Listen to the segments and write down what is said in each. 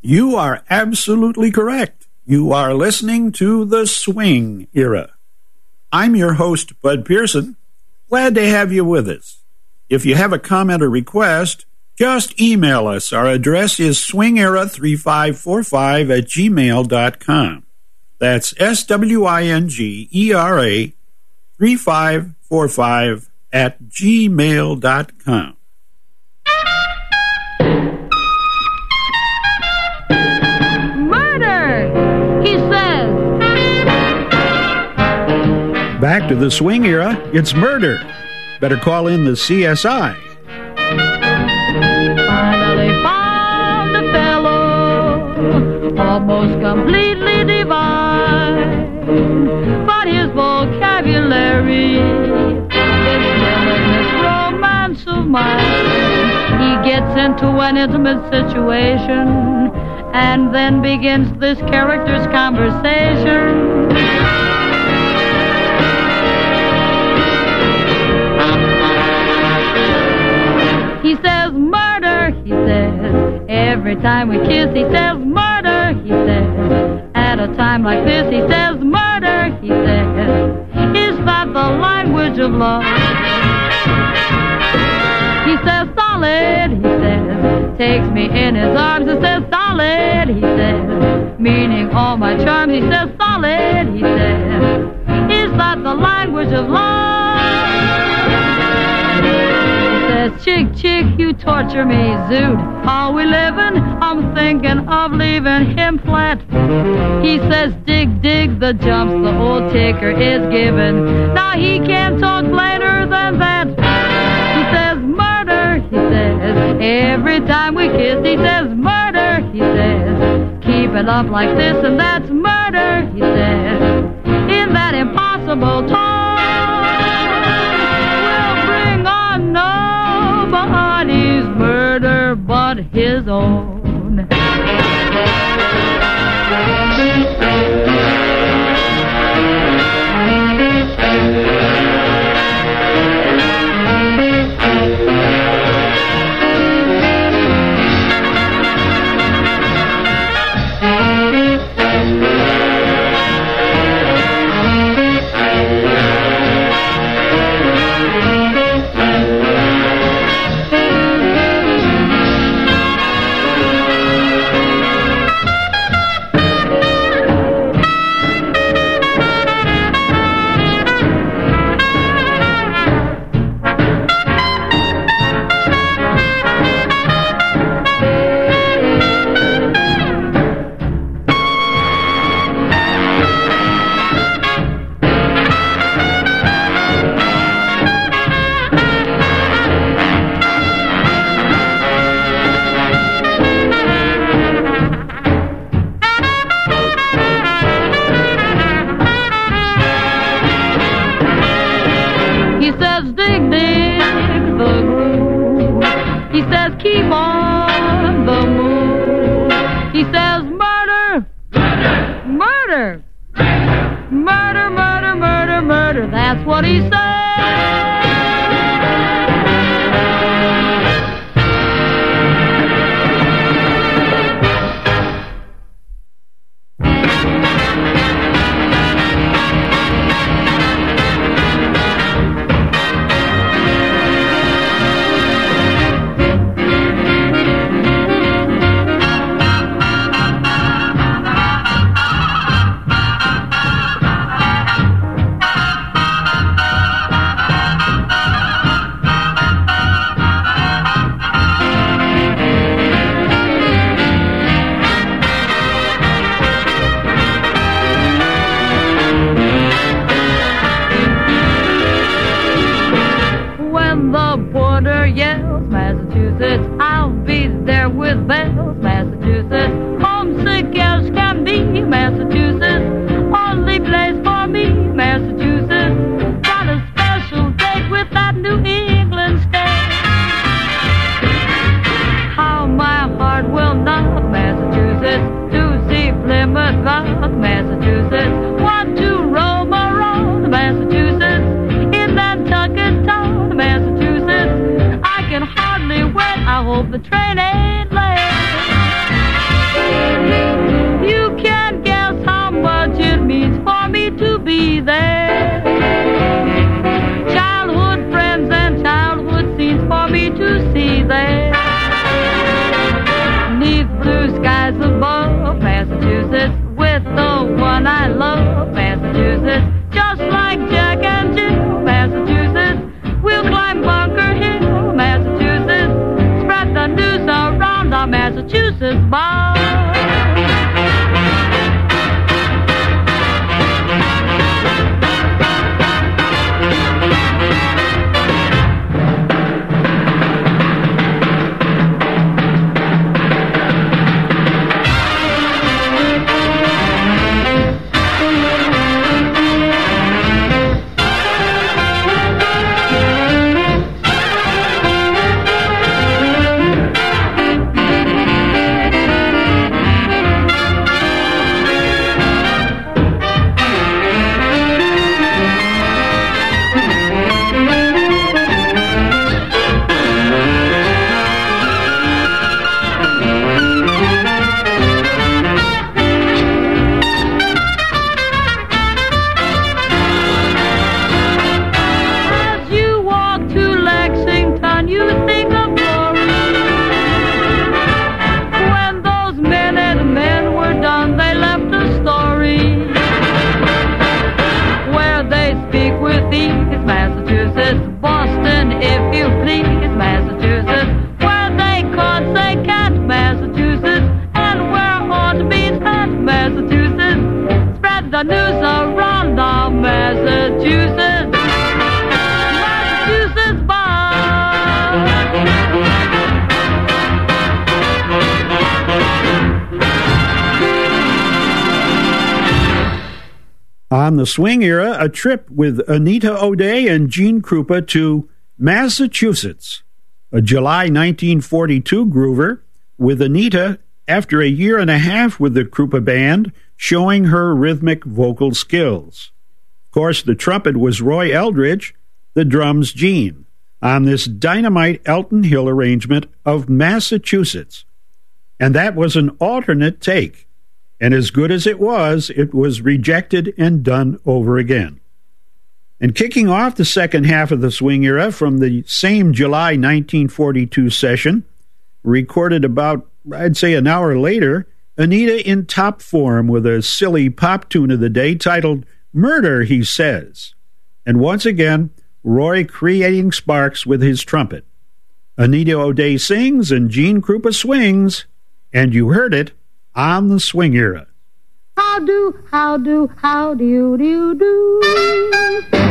You are absolutely correct. You are listening to the Swing Era. I'm your host, Bud Pearson. Glad to have you with us. If you have a comment or request, just email us. Our address is swingera3545@gmail.com. That's SWINGERA 3545@gmail.com. Back to the Swing Era, it's murder. Better call in the CSI. Finally found a fellow, almost completely divine, but his vocabulary is killing this romance of mine. He gets into an intimate situation and then begins this character's conversation. He says murder, he says, every time we kiss, he says murder, he says, at a time like this, he says murder, he says, is that the language of love? He says solid, he says, takes me in his arms, he says solid, he says, meaning all my charms, he says solid, he says, is that the language of love? Chick, chick, you torture me, zoot. Are we living? I'm thinking of leaving him flat. He says, dig, dig, the jumps the old ticker is giving. Now he can't talk plainer than that. He says, murder, he says, every time we kiss, he says, murder, he says, keep it up like this and that's murder, he says, in that impossible tone. Nobody's murder but his own. That's what he said. hope the train ain't late. On the Swing Era, a trip with Anita O'Day and Gene Krupa to Massachusetts. A July 1942 groover with Anita after a year and a half with the Krupa Band, showing her rhythmic vocal skills. Of course, the trumpet was Roy Eldridge, the drums Gene, on this dynamite Elton Hill arrangement of Massachusetts. And that was an alternate take. And as good as it was rejected and done over again. And kicking off the second half of the Swing Era from the same July 1942 session, recorded about, I'd say, an hour later, Anita in top form with a silly pop tune of the day titled Murder, He Says. And once again, Roy creating sparks with his trumpet. Anita O'Day sings and Gene Krupa swings, and you heard it on the Swing Era. How do you do?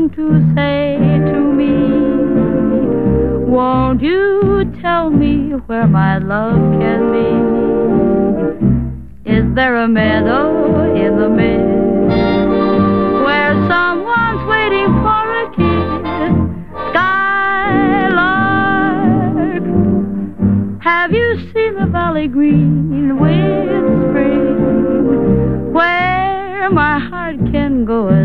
long to say to me, won't you tell me where my love can be? Is there a meadow in the mist where someone's waiting for a kiss? Skylark, have you seen the valley green with spring, where my heart can go a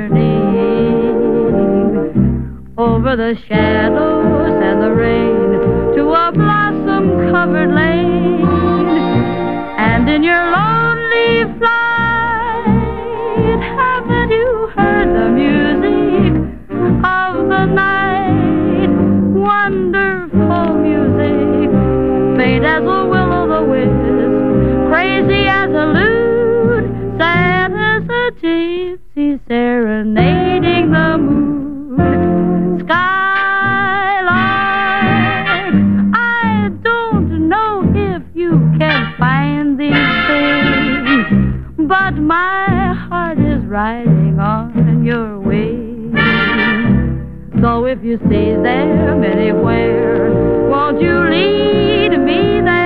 journey over the shadows and the rain to a blossom-covered lane? And in your lonely flight, haven't you heard the music of the night? Wonderful music, faint as a will-o'-the-wisp, crazy as a lute, sad as a gypsy serenading the moon. Skylark, I don't know if you can find these things, but my heart is riding on your wings. So if you see them anywhere, won't you lead me there?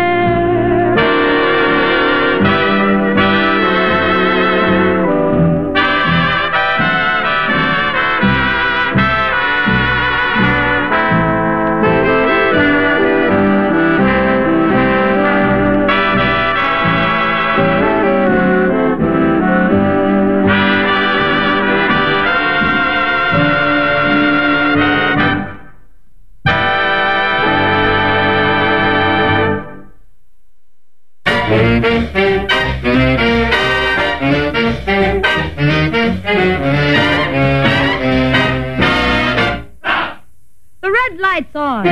The red light's on.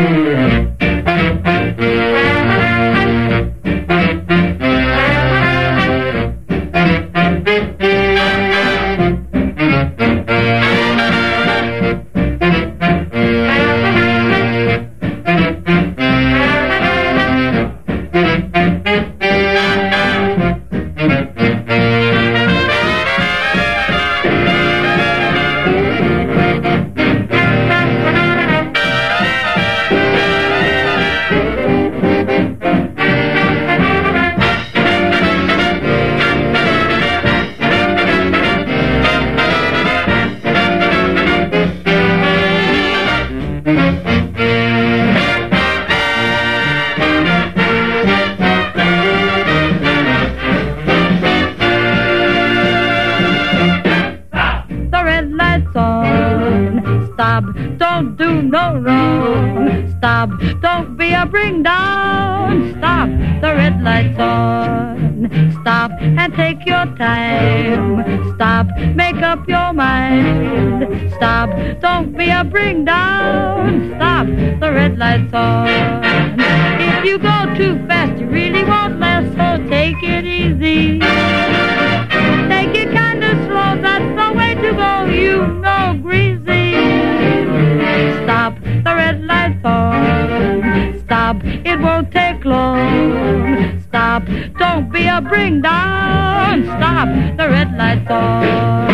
Stop, don't do no wrong. Stop, don't be a bring down. Stop, the red light's on. Stop and take your time. Stop, make up your mind. Stop, don't be a bring down. Stop, the red light's on. If you go too fast, you really won't last, so take it easy. Take it kind of slow, that's the way to go, you know, greasy. Stop, the red light's on. Stop, it won't take long. Stop, don't be a bring down. Stop, the red light's on.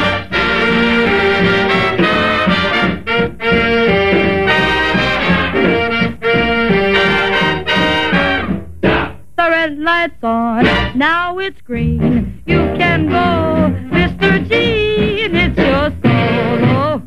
The red light's on, now it's green. You can go, Mr. Gene, it's your solo.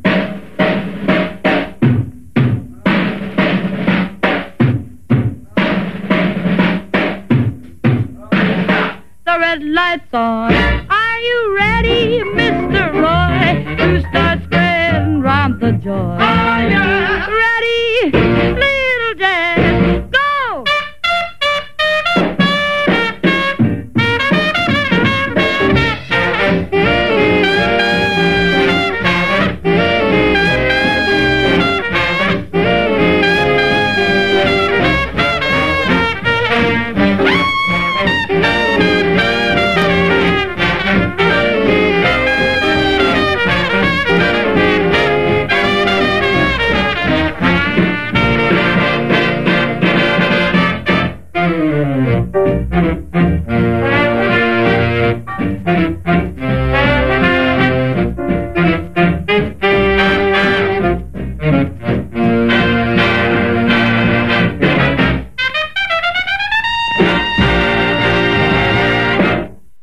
The red light's on. Are you ready, Mr. Roy, to start spreading round the joy? Oh, yeah. Ready, little jazz, go!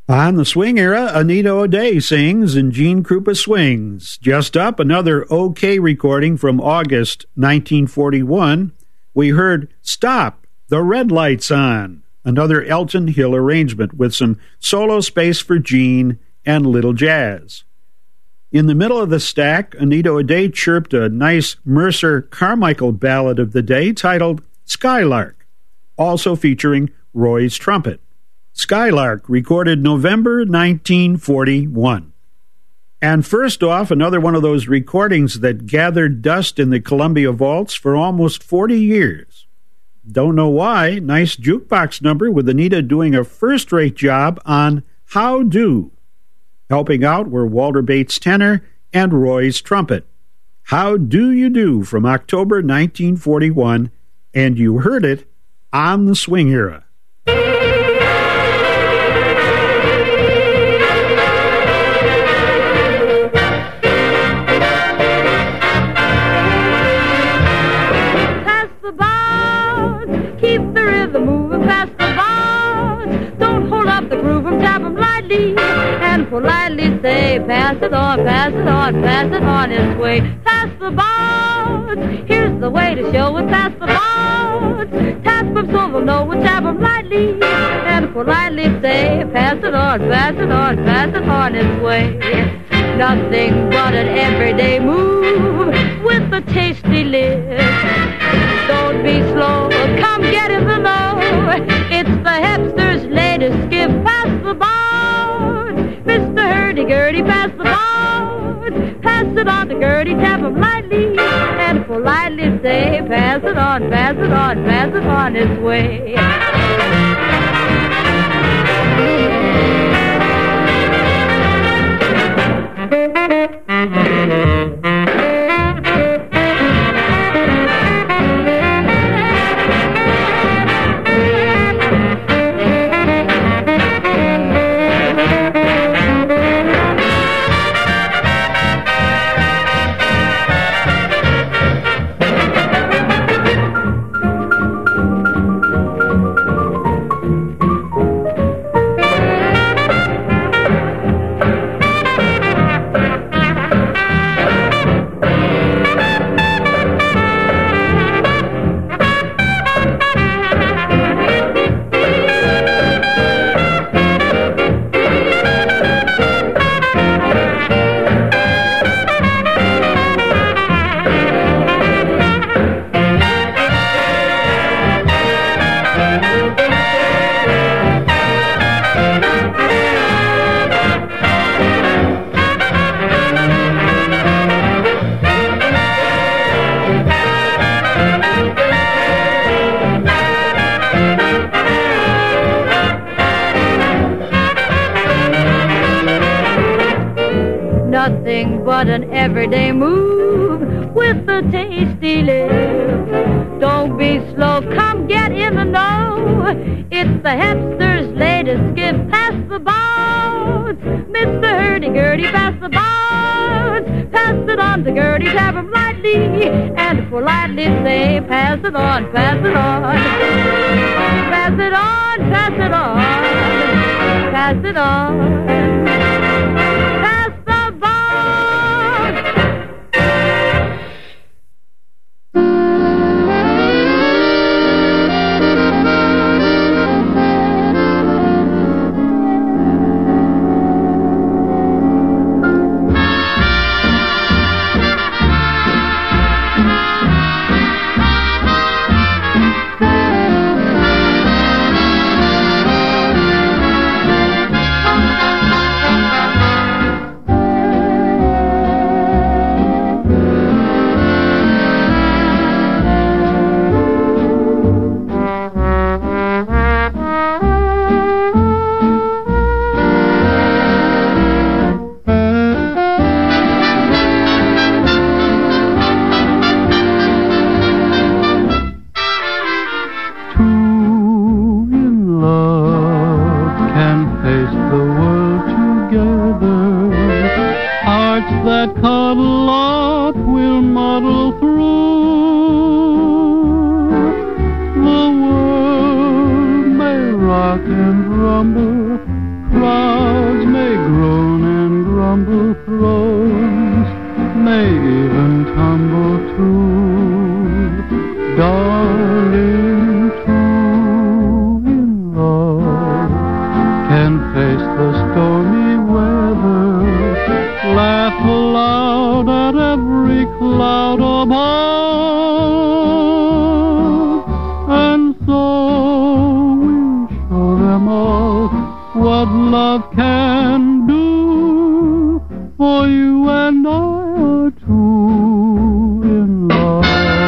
On the swing era, Anita O'Day sings and Gene Krupa swings. Just up, another OK recording from August 1941. We heard Stop, the Red Light's On, another Elton Hill arrangement with some solo space for Gene and little jazz. In the middle of the stack, Anita O'Day chirped a nice Mercer Carmichael ballad of the day titled Skylark, also featuring Roy's trumpet. Skylark, recorded November 1941. And first off, another one of those recordings that gathered dust in the Columbia vaults for almost 40 years. Don't know why, nice jukebox number with Anita doing a first-rate job on How Do. Helping out were Walter Bates tenor and Roy's trumpet. How Do You Do from October 1941, and you heard it on the Swing Era. Keep the rhythm moving past the bars. Don't hold up the groove and tap 'em lightly. And politely say, pass it on, pass it on, pass it on its way. Pass the bars. Here's the way to show it. Pass the bars. Tap 'em so they'll know it. Tap 'em lightly. And politely say, pass it on, pass it on, pass it on its way. Nothing but an everyday move with a tasty lift. Don't be slow, come get in the know. It's the hipster's latest skip. Pass the bar, Mr. Hurdy-gurdy, pass the bar. Pass it on to Gertie, tap him lightly, and politely say, pass it on, pass it on, pass it on its way. Nothing but an everyday move with a tasty lift. Don't be slow, come get in the know. It's the hipster's latest gift. Pass the bars, Mr. Hurdy-gurdy, pass the bars. Pass it on to Gertie, tap him lightly, and politely say, pass it on, pass it on. Pass it on, pass it on, pass it on. Clouds may groan and grumble, thrones may even tumble too. Darling, true in love can face the stormy weather, laugh aloud at every cloud above, and so we'll show them all what love can do, for you and I are true in love.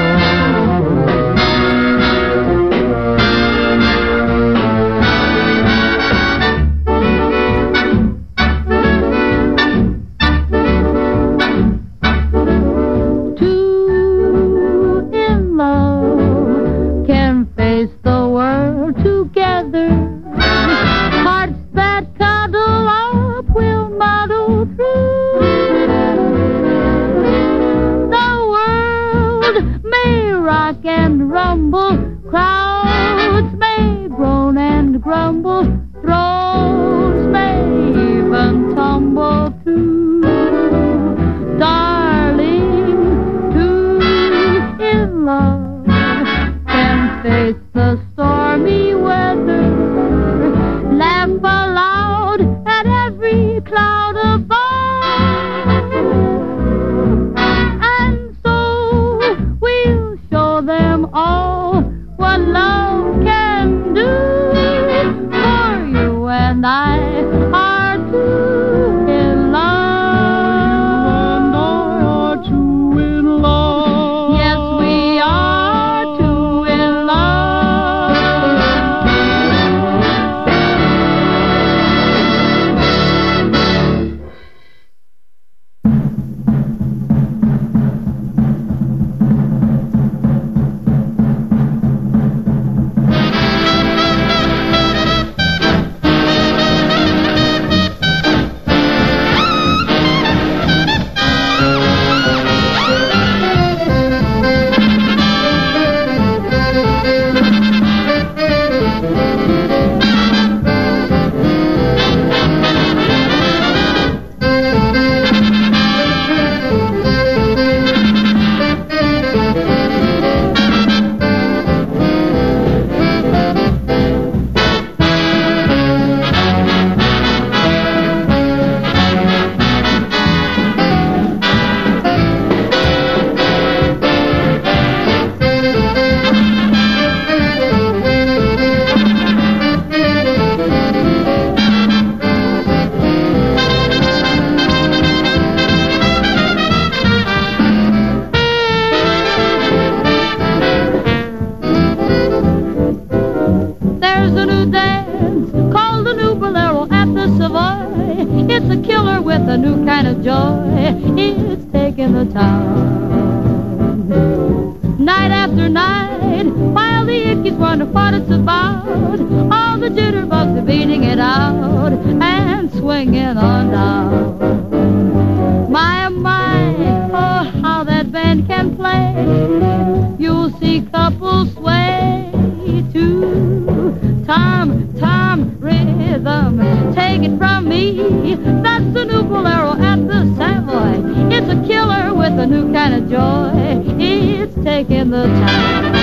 Two in love can face the world together. Hearts that cuddle up will muddle through. The world may rock and rumble, crowds may groan and grumble, thrones may even tumble too. Darling, two in love can face the stormy weather, laugh aloud at every cloud above, and so we'll show them all what love can do, for you and I are two in love. You and I are two in love. Yes, we are two in love. There's a new dance called the New Bolero at the Savoy. It's a killer with a new kind of joy. It's taking the town night after night, while the Ickies wonder what it's about. All the jitterbugs are beating it out and swinging on down. My, oh, how that band can play. You'll see couples sway to time rhythm. Take it from me, that's the New Bolero at the Savoy. It's a killer with a new kind of joy. It's taking the time.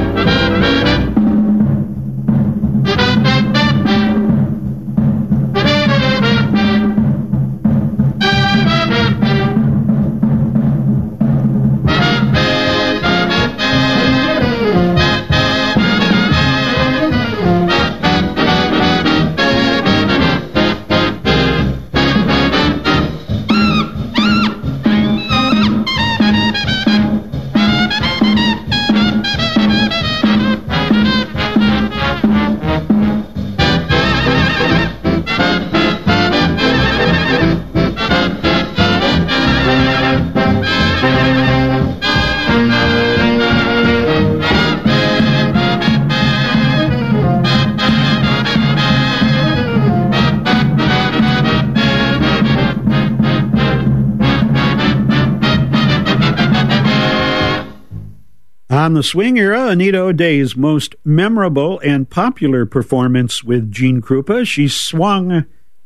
On the swing era, Anita O'Day's most memorable and popular performance with Gene Krupa, she swung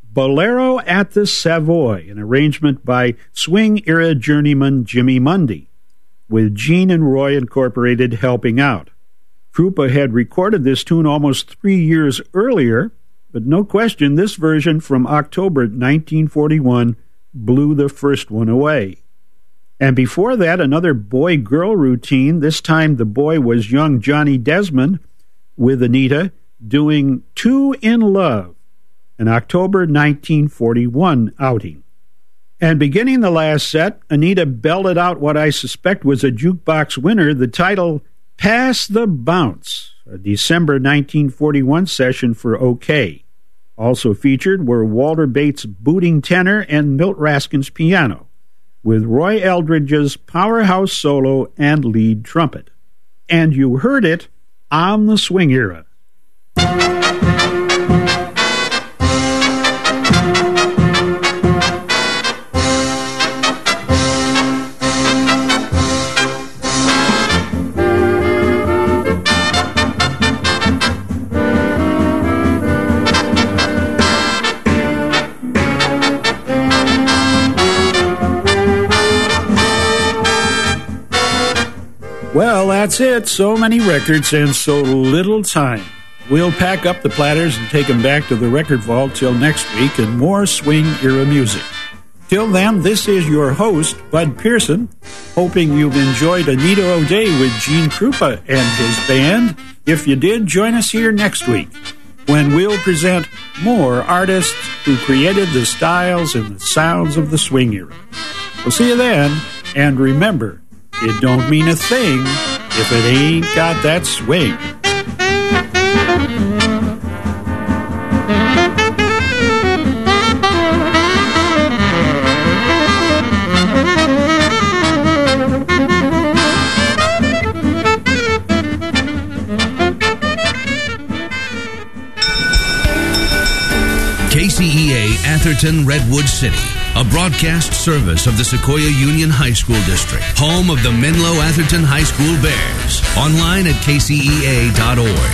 Bolero at the Savoy, an arrangement by swing-era journeyman Jimmy Mundy, with Gene and Roy Incorporated helping out. Krupa had recorded this tune almost 3 years earlier, but no question this version from October 1941 blew the first one away. And before that, another boy-girl routine. This time the boy was young Johnny Desmond with Anita doing Two in Love, an October 1941 outing. And beginning the last set, Anita belted out what I suspect was a jukebox winner, the title Pass the Bounce, a December 1941 session for OK. Also featured were Walter Bates' booting tenor and Milt Raskin's piano, with Roy Eldridge's powerhouse solo and lead trumpet. And you heard it on the Swing Era. Well, that's it. So many records and so little time. We'll pack up the platters and take them back to the record vault till next week and more swing-era music. Till then, this is your host, Bud Pearson, hoping you've enjoyed Anita O'Day with Gene Krupa and his band. If you did, join us here next week when we'll present more artists who created the styles and the sounds of the swing era. We'll see you then, and remember, it don't mean a thing if it ain't got that swing. KCEA Atherton Redwood City, a broadcast service of the Sequoia Union High School District, home of the Menlo Atherton High School Bears. Online at kcea.org.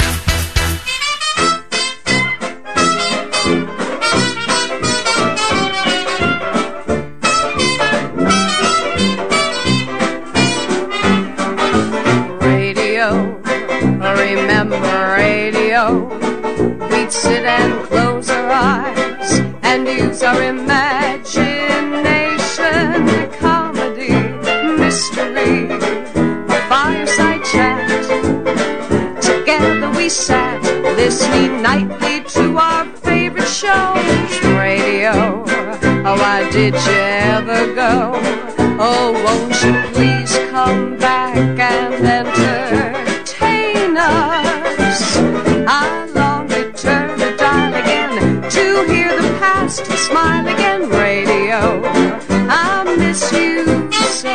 Radio, remember radio. We'd sit and close our eyes and use our imagination. Comedy, mystery, a fireside chat. Together we sat, listening nightly to our favorite shows. Radio, oh, why did you ever go? Oh, won't you please come back and entertain us? I long to turn the dial again to hear the past smile again. Radio, I miss you so.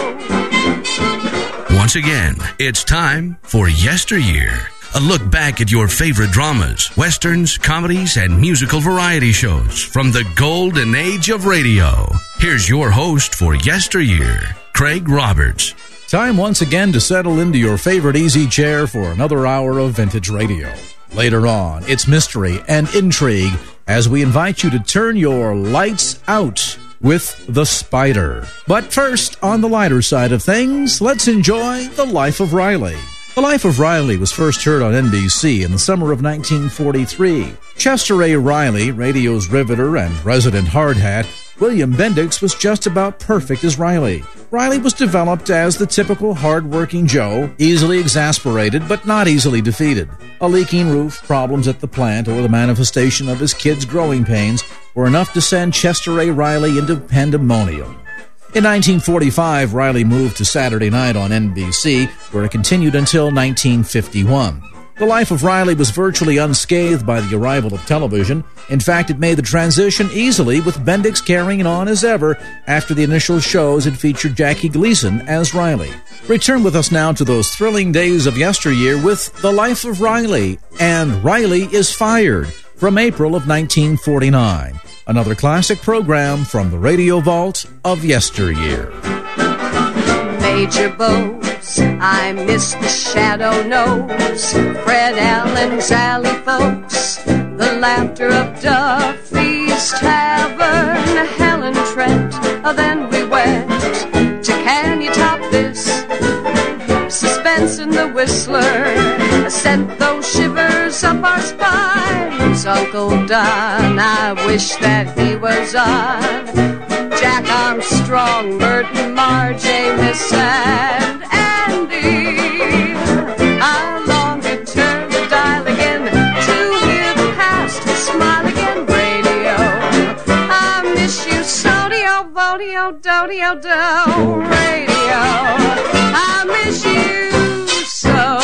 Once again, it's time for Yesteryear. A look back at your favorite dramas, westerns, comedies, and musical variety shows from the golden age of radio. Here's your host for Yesteryear, Craig Roberts. Time once again to settle into your favorite easy chair for another hour of vintage radio. Later on, it's mystery and intrigue as we invite you to turn your lights out with The Spider. But first, on the lighter side of things, let's enjoy The Life of Riley. The Life of Riley was first heard on NBC in the summer of 1943. Chester A. Riley, radio's riveter and resident hardhat, William Bendix was just about perfect as Riley. Riley was developed as the typical hard-working Joe, easily exasperated but not easily defeated. A leaking roof, problems at the plant, or the manifestation of his kids' growing pains were enough to send Chester A. Riley into pandemonium. In 1945, Riley moved to Saturday Night on NBC, where it continued until 1951. The Life of Riley was virtually unscathed by the arrival of television. In fact, it made the transition easily, with Bendix carrying on as ever after the initial shows had featured Jackie Gleason as Riley. Return with us now to those thrilling days of yesteryear with The Life of Riley and Riley is Fired from April of 1949. Another classic program from the Radio Vault of yesteryear. Major Bose, I miss the Shadow Nose, Fred Allen's Alley Folks, the laughter of Duffy's Riley's Tavern, Helen Trent. Then we went to Can You Top This? Suspense in the Whistler sent those shivers up our spines. Uncle Don, I wish that he was on. Jack Armstrong, Merton, Marge, Amos, and Andy. I long to turn the dial again to hear the past smile again. Radio, I miss you, Sodio, Vodio, Dodio, Do. Radio, I miss you so.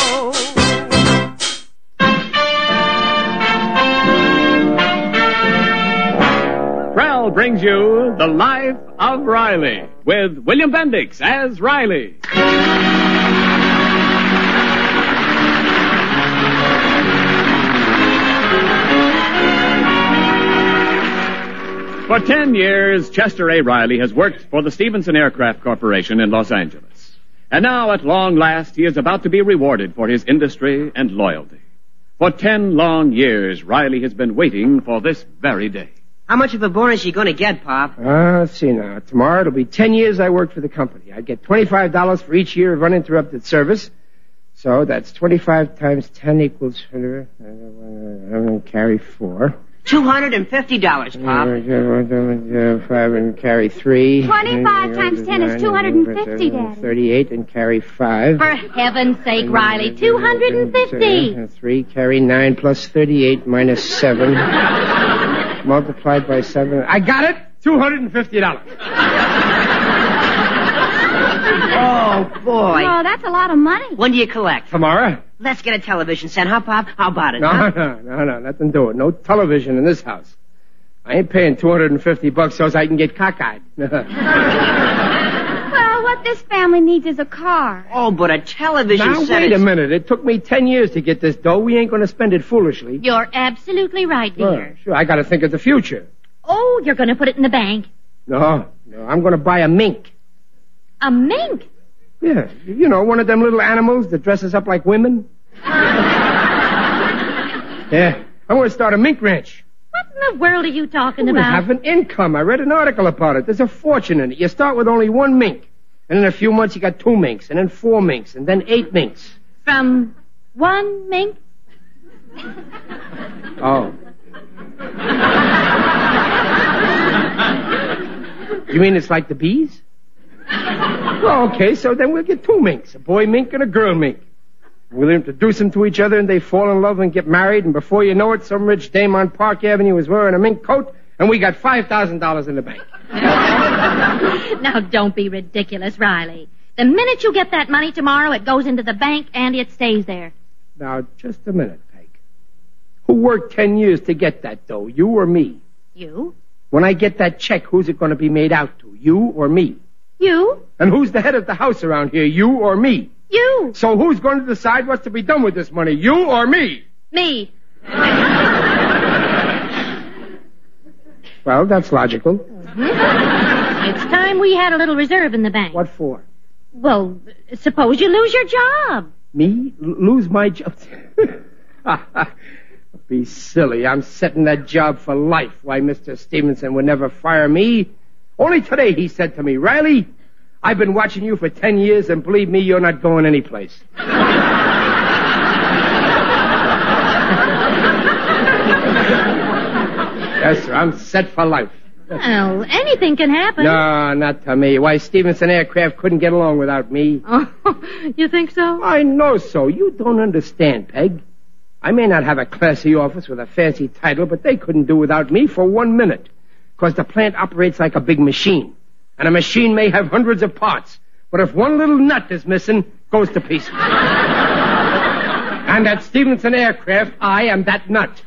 Krell brings you The Life of Riley with William Bendix as Riley. For 10 years, Chester A. Riley has worked for the Stevenson Aircraft Corporation in Los Angeles. And now, at long last, he is about to be rewarded for his industry and loyalty. For 10 long years, Riley has been waiting for this very day. How much of a bonus you going to get, Pop? Let's see now. Tomorrow it'll be 10 years I worked for the company. I'd get $25 for each year of uninterrupted service. So that's 25 times 10 equals... I'm going to carry 4. $250, Pop. 5 and carry 3. 25 times 10 is 250, Daddy. 38 and carry 5. For heaven's sake, Riley, 250. 3 carry 9 plus 38 minus 7. Multiplied by 7. I got it! $250. Oh, boy. Oh, that's a lot of money. When do you collect? Tomorrow? Let's get a television set, huh, Pop? How about it? No, huh? no, nothing to it. No television in this house. I ain't paying $250 so I can get cockeyed. Well, what this family needs is a car. Oh, but a television now, set wait is... a minute. It took me 10 years to get this dough. We ain't going to spend it foolishly. You're absolutely right, dear. Sure, I got to think of the future. Oh, you're going to put it in the bank. No, I'm going to buy a mink. A mink? Yeah, you know, one of them little animals that dresses up like women. Yeah, I'm going to start a mink ranch. What in the world are you talking We about? have an income. I read an article about it. There's a fortune in it. You start with only 1 mink. And in a few months you got 2 minks, and then 4 minks, and then 8 minks. From 1 mink? Oh. You mean it's like the bees? Well, okay, so then we'll get 2 minks, a boy mink and a girl mink. We'll introduce them to each other and they fall in love and get married, and before you know it, some rich dame on Park Avenue is wearing a mink coat, and we got $5,000 in the bank. Now, don't be ridiculous, Riley. The minute you get that money tomorrow, it goes into the bank and it stays there. Now, just a minute, Peg. Who worked 10 years to get that dough, you or me? You? When I get that check, who's it going to be made out to, you or me? You? And who's the head of the house around here, you or me? You. So who's going to decide what's to be done with this money, you or me? Me. Well, that's logical. It's time we had a little reserve in the bank. What for? Well, suppose you lose your job. Me? Lose my job? Be silly. I'm setting that job for life. Why, Mr. Stevenson would never fire me. Only today he said to me, Riley, I've been watching you for 10 years, and believe me, you're not going anyplace. Yes, sir, I'm set for life. Well, anything can happen. No, not to me. Why, Stevenson Aircraft couldn't get along without me. Oh, you think so? I know so. You don't understand, Peg. I may not have a classy office with a fancy title, but they couldn't do without me for 1 minute. Because the plant operates like a big machine. And a machine may have hundreds of parts. But if one little nut is missing, it goes to pieces. And at Stevenson Aircraft, I am that nut.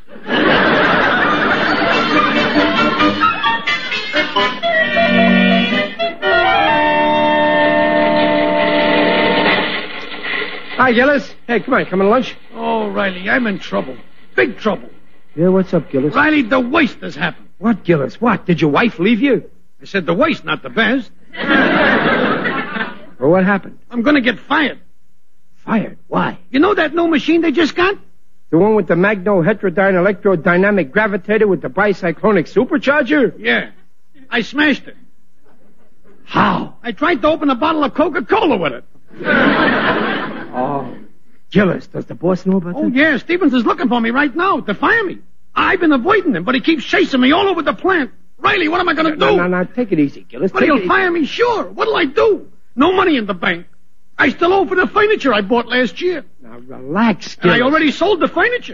Hi, Gillis. Hey, come on, come on lunch. Oh, Riley, I'm in trouble. Big trouble. Yeah, what's up, Gillis? Riley, the waste has happened. What, Gillis? What? Did your wife leave you? I said the waste, not the best. Well, what happened? I'm going to get fired. Fired? Why? You know that new machine they just got? The one with the magno-heterodyne electrodynamic gravitator with the bicyclonic supercharger? Yeah. I smashed it. How? I tried to open a bottle of Coca-Cola with it. Oh, Gillis, does the boss know about that? Oh, yeah. Stevens is looking for me right now to fire me. I've been avoiding him, but he keeps chasing me all over the plant. Riley, what am I going to do? No, take it easy, Gillis. But he'll fire me, sure. What'll I do? No money in the bank. I still owe for the furniture I bought last year. Now, relax, And Gillis. I already sold the furniture.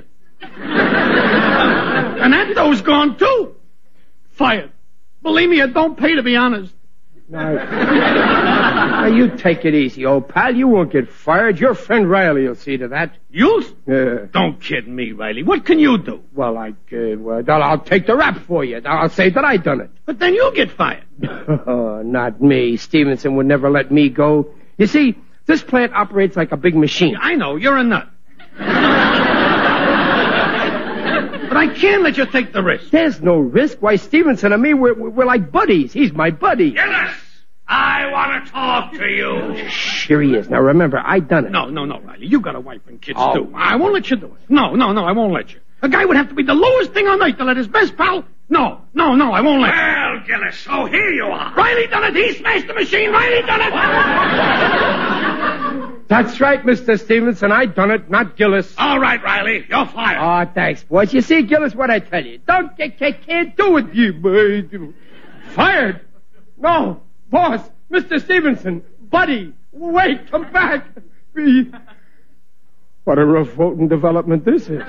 And that dough's gone, too. Fired. Believe me, it don't pay, to be honest. Now, you take it easy, old pal. You won't get fired. Your friend Riley will see to that. You? Yeah. Don't kid me, Riley. What can you do? Well, I'll take the rap for you. I'll say that I done it. But then you'll get fired. Oh, not me. Stevenson would never let me go. You see, this plant operates like a big machine. I know, you're a nut. But I can't let you take the risk. There's no risk. Why, Stevenson and me, we're like buddies. He's my buddy. Gillis, I want to talk to you. Here he is. Now, remember, I done it. No, Riley. You got a wife and kids, Oh. too. I won't let you do it. No, I won't let you. A guy would have to be the lowest thing on earth to let his best pal... No, I won't let you. Well, Gillis, so here you are. Riley done it. He smashed the machine. Riley done it. That's right, Mr. Stevenson. I done it, not Gillis. All right, Riley, you're fired. Oh, thanks, boys. You see, Gillis, what I tell you. Can't do it, you boy. Fired? No, boss, Mr. Stevenson, buddy, wait, come back. What a revolting development this is.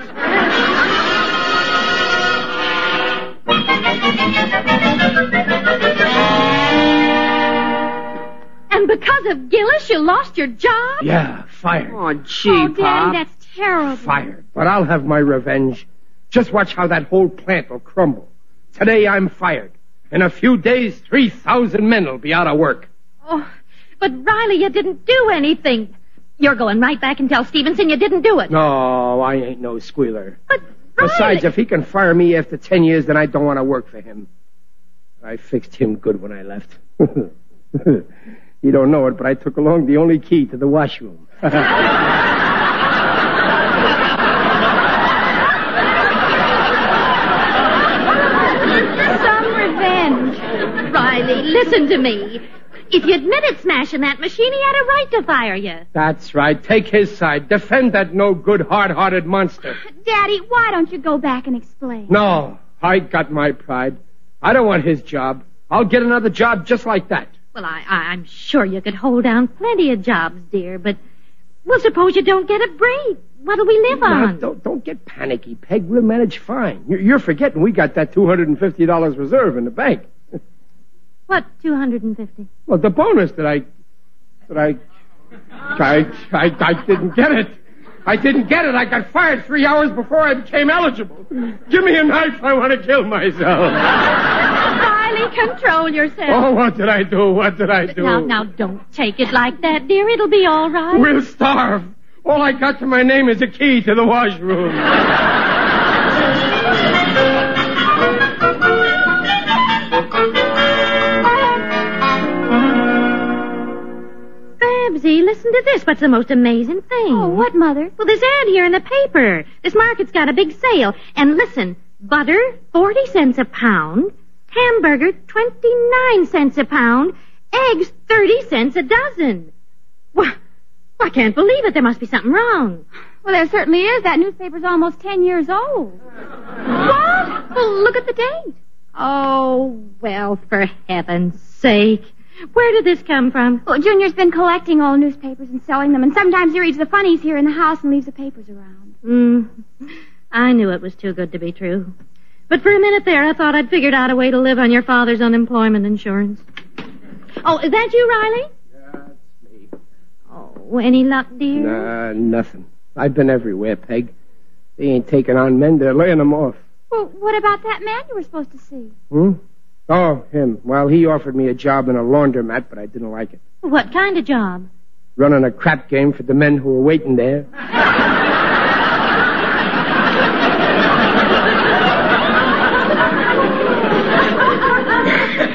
And because of Gillis, you lost your job? Yeah, fired. Oh, gee, Oh, Pop. Daddy, that's terrible. Fired. But I'll have my revenge. Just watch how that whole plant will crumble. Today I'm fired. In a few days, 3,000 men will be out of work. Oh, but Riley, you didn't do anything. You're going right back and tell Stevenson you didn't do it. No, I ain't no squealer. But Riley... Besides, if he can fire me after 10 years, then I don't want to work for him. I fixed him good when I left. You don't know it, but I took along the only key to the washroom. Some revenge. Riley, listen to me. If you admitted smashing that machine, he had a right to fire you. That's right. Take his side. Defend that no-good, hard-hearted monster. Daddy, why don't you go back and explain? No, I got my pride. I don't want his job. I'll get another job just like that. Well, I'm sure you could hold down plenty of jobs, dear, but... Well, suppose you don't get a break. What'll we live on? Now, don't get panicky, Peg. We'll manage fine. You're forgetting we got that $250 reserve in the bank. What, $250? Well, the bonus that I didn't get it. I didn't get it. I got fired 3 hours before I became eligible. Give me a knife. I want to kill myself. Riley, control yourself. Oh, what did I do? Now, don't take it like that, dear. It'll be all right. We'll starve. All I got to my name is a key to the washroom. Babsy, listen to this. What's the most amazing thing? Oh, what, Mother? Well, this ad here in the paper. This market's got a big sale. And listen, butter, 40 cents a pound. Hamburger, 29 cents a pound. Eggs, 30 cents a dozen. Well, I can't believe it. There must be something wrong. Well, there certainly is. That newspaper's almost 10 years old. What? Well, look at the date. Oh, well, for heaven's sake. Where did this come from? Well, Junior's been collecting old newspapers and selling them, and sometimes he reads the funnies here in the house and leaves the papers around. I knew it was too good to be true. But for a minute there, I thought I'd figured out a way to live on your father's unemployment insurance. Oh, is that you, Riley? Yeah, it's me. Oh, any luck, dear? Nah, nothing. I've been everywhere, Peg. They ain't taking on men. They're laying them off. Well, what about that man you were supposed to see? Oh, him. Well, he offered me a job in a laundromat, but I didn't like it. What kind of job? Running a crap game for the men who were waiting there.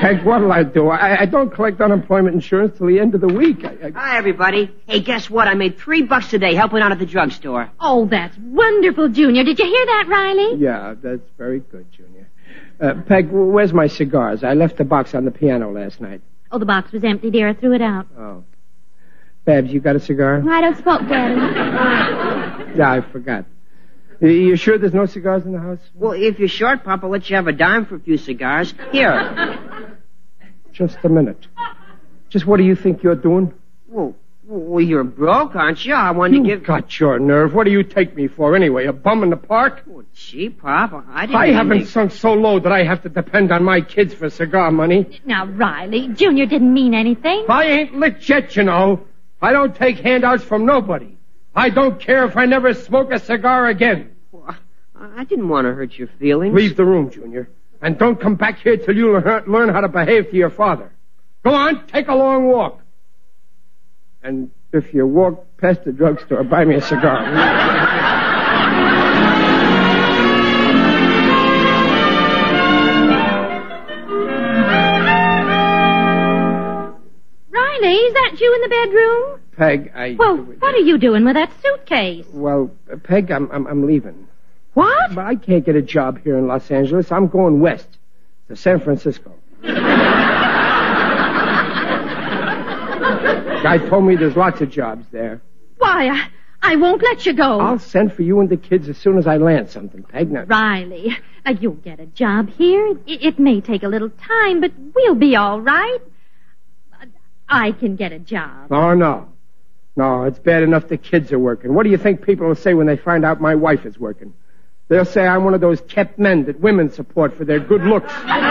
Peg, what'll I do? I don't collect unemployment insurance till the end of the week. Hi, everybody. Hey, guess what? I made $3 today helping out at the drugstore. Oh, that's wonderful, Junior. Did you hear that, Riley? Yeah, that's very good, Junior. Peg, where's my cigars? I left the box on the piano last night. Oh, the box was empty, dear. I threw it out. Oh. Babs, you got a cigar? I don't smoke, Daddy. Yeah, I forgot. You sure there's no cigars in the house? Well, if you're short, Pop, I'll let you have a dime for a few cigars. Here. Just a minute. Just what do you think you're doing? Well, you're broke, aren't you? I wanted to give... You got your nerve. What do you take me for anyway? A bum in the park? Well, gee, Pop, I didn't... I haven't sunk so low that I have to depend on my kids for cigar money. Now, Riley, Junior didn't mean anything. I ain't licked yet, you know. I don't take handouts from nobody. I don't care if I never smoke a cigar again. Well, I didn't want to hurt your feelings. Leave the room, Junior. And don't come back here till you learn how to behave to your father. Go on, take a long walk. And if you walk past the drugstore, buy me a cigar. Riley, is that you in the bedroom? Peg, Well, what are you doing with that suitcase? Well, Peg, I'm leaving. What? But I can't get a job here in Los Angeles. I'm going west to San Francisco. Guy told me there's lots of jobs there. Why, I won't let you go. I'll send for you and the kids as soon as I land something, Peg. Now, Riley, you'll get a job here. It may take a little time, but we'll be all right. I can get a job. Oh, no. No, it's bad enough the kids are working. What do you think people will say when they find out my wife is working? They'll say I'm one of those kept men that women support for their good looks.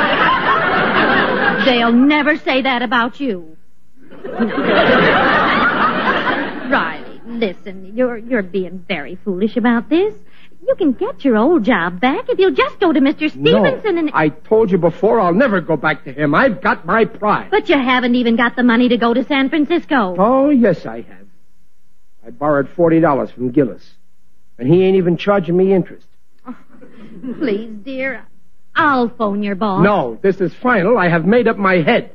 They'll never say that about you. Riley, listen, you're being very foolish about this. You can get your old job back if you'll just go to Mr. Stevenson and... I told you before I'll never go back to him. I've got my pride. But you haven't even got the money to go to San Francisco. Oh, yes, I have. I borrowed $40 from Gillis, and he ain't even charging me interest. Oh, please, dear, I'll phone your boss. No, this is final. I have made up my head.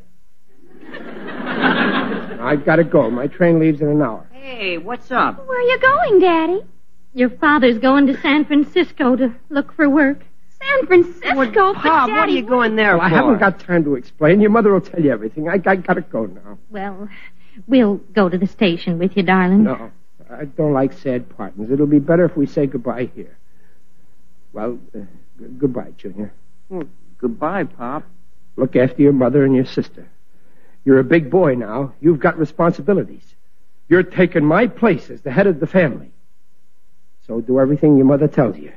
I've got to go. My train leaves in an hour. Hey, what's up? Where are you going, Daddy? Your father's going to San Francisco to look for work. San Francisco? Well, Pop, what are you going there for? I haven't got time to explain. Your mother will tell you everything. I got to go now. Well, we'll go to the station with you, darling. No, I don't like sad partners. It'll be better if we say goodbye here. Well, goodbye, Junior. Well, goodbye, Pop. Look after your mother and your sister. You're a big boy now. You've got responsibilities. You're taking my place as the head of the family. So do everything your mother tells you.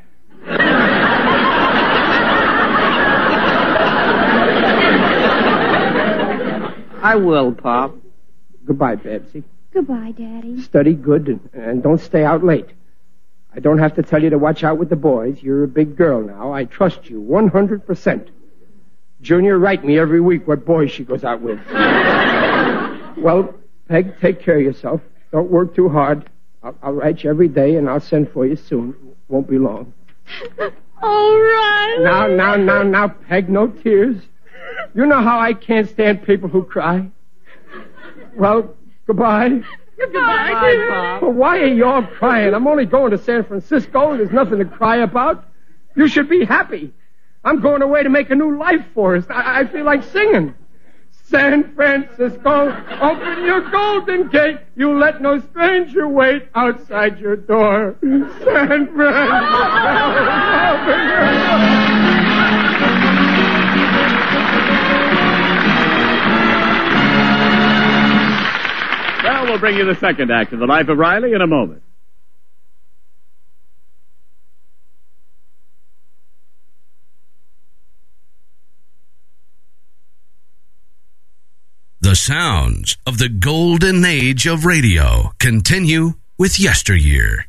I will, Pop. Goodbye, Babsy. Goodbye, Daddy. Study good and don't stay out late. I don't have to tell you to watch out with the boys. You're a big girl now. I trust you 100%. Junior, write me every week what boys she goes out with. Well, Peg, take care of yourself. Don't work too hard. I'll write you every day, and I'll send for you soon. Won't be long. All right. Now, Peg, no tears. You know how I can't stand people who cry. Well, goodbye. Goodbye, Pop. Well, why are you all crying? I'm only going to San Francisco, and there's nothing to cry about. You should be happy. I'm going away to make a new life for us. I feel like singing. San Francisco, open your golden gate. You let no stranger wait outside your door. San Francisco, open your door. Well, we'll bring you the second act of The Life of Riley in a moment. The sounds of the golden age of radio continue with Yesteryear.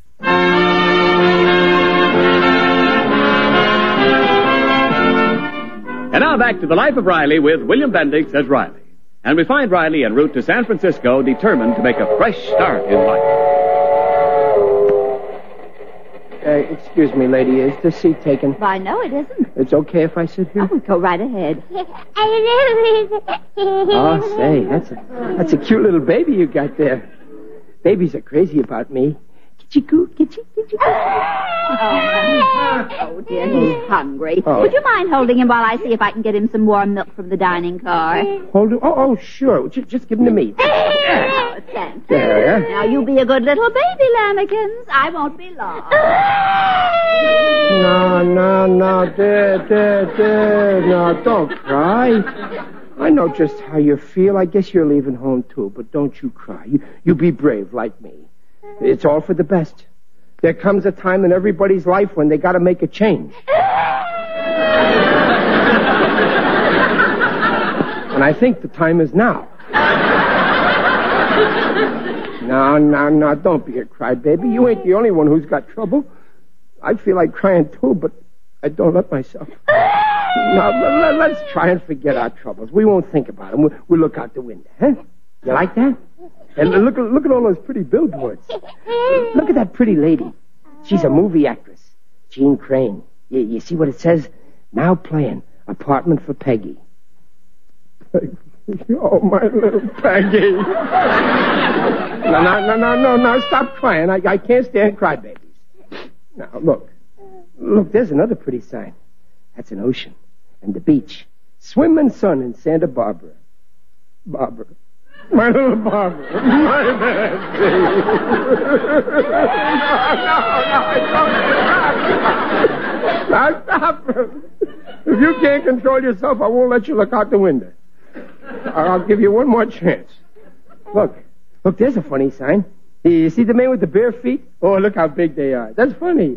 And now back to The Life of Riley with William Bendix as Riley. And we find Riley en route to San Francisco, determined to make a fresh start in life. Excuse me, lady. Is the seat taken? Why, no, it isn't. It's okay if I sit here? Oh, go right ahead. Oh, say, that's a cute little baby you got there. Babies are crazy about me. Kitchy-coo. Oh, dear, he's hungry. Oh. Would you mind holding him while I see if I can get him some warm milk from the dining car? Hold it. Oh, sure. Just give him to me. Oh, thank you. There. Now, you be a good little baby, Lambikins. I won't be long. No, there. No, don't cry. I know just how you feel. I guess you're leaving home, too, but don't you cry. You be brave like me. It's all for the best. There comes a time in everybody's life when they got to make a change. And I think the time is now. No, don't be a crybaby. You ain't the only one who's got trouble. I feel like crying, too, but I don't let myself. Now, let's try and forget our troubles. We won't think about them. We'll look out the window, huh? You like that? And look at all those pretty billboards. Look at that pretty lady. She's a movie actress. Jean Crane. You see what it says? Now playing Apartment for Peggy. Oh, my little Peggy. No, stop crying. I can't stand crybabies. Now, look, there's another pretty sign. That's an ocean and the beach. Swim in sun in Santa Barbara. Barbara. My little Barbara. My bad. No, stop. If you can't control yourself, I won't let you look out the window. I'll give you one more chance. Look, there's a funny sign. You see the man with the bare feet? Oh, look how big they are. That's funny.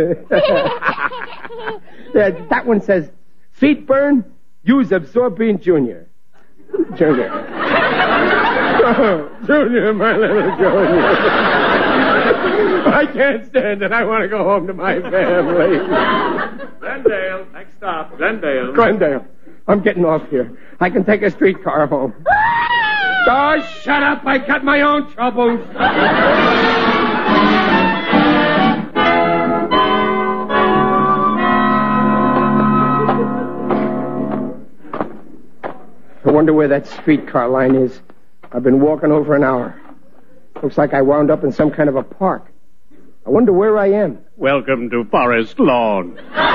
That one says, feet burn, use Absorbine Junior. Junior, my little Junior. I can't stand it. I want to go home to my family. Glendale, next stop, Glendale. Glendale. I'm getting off here. I can take a streetcar home. Oh, shut up. I got my own troubles. I wonder where that streetcar line is. I've been walking over an hour. Looks like I wound up in some kind of a park. I wonder where I am. Welcome to Forest Lawn.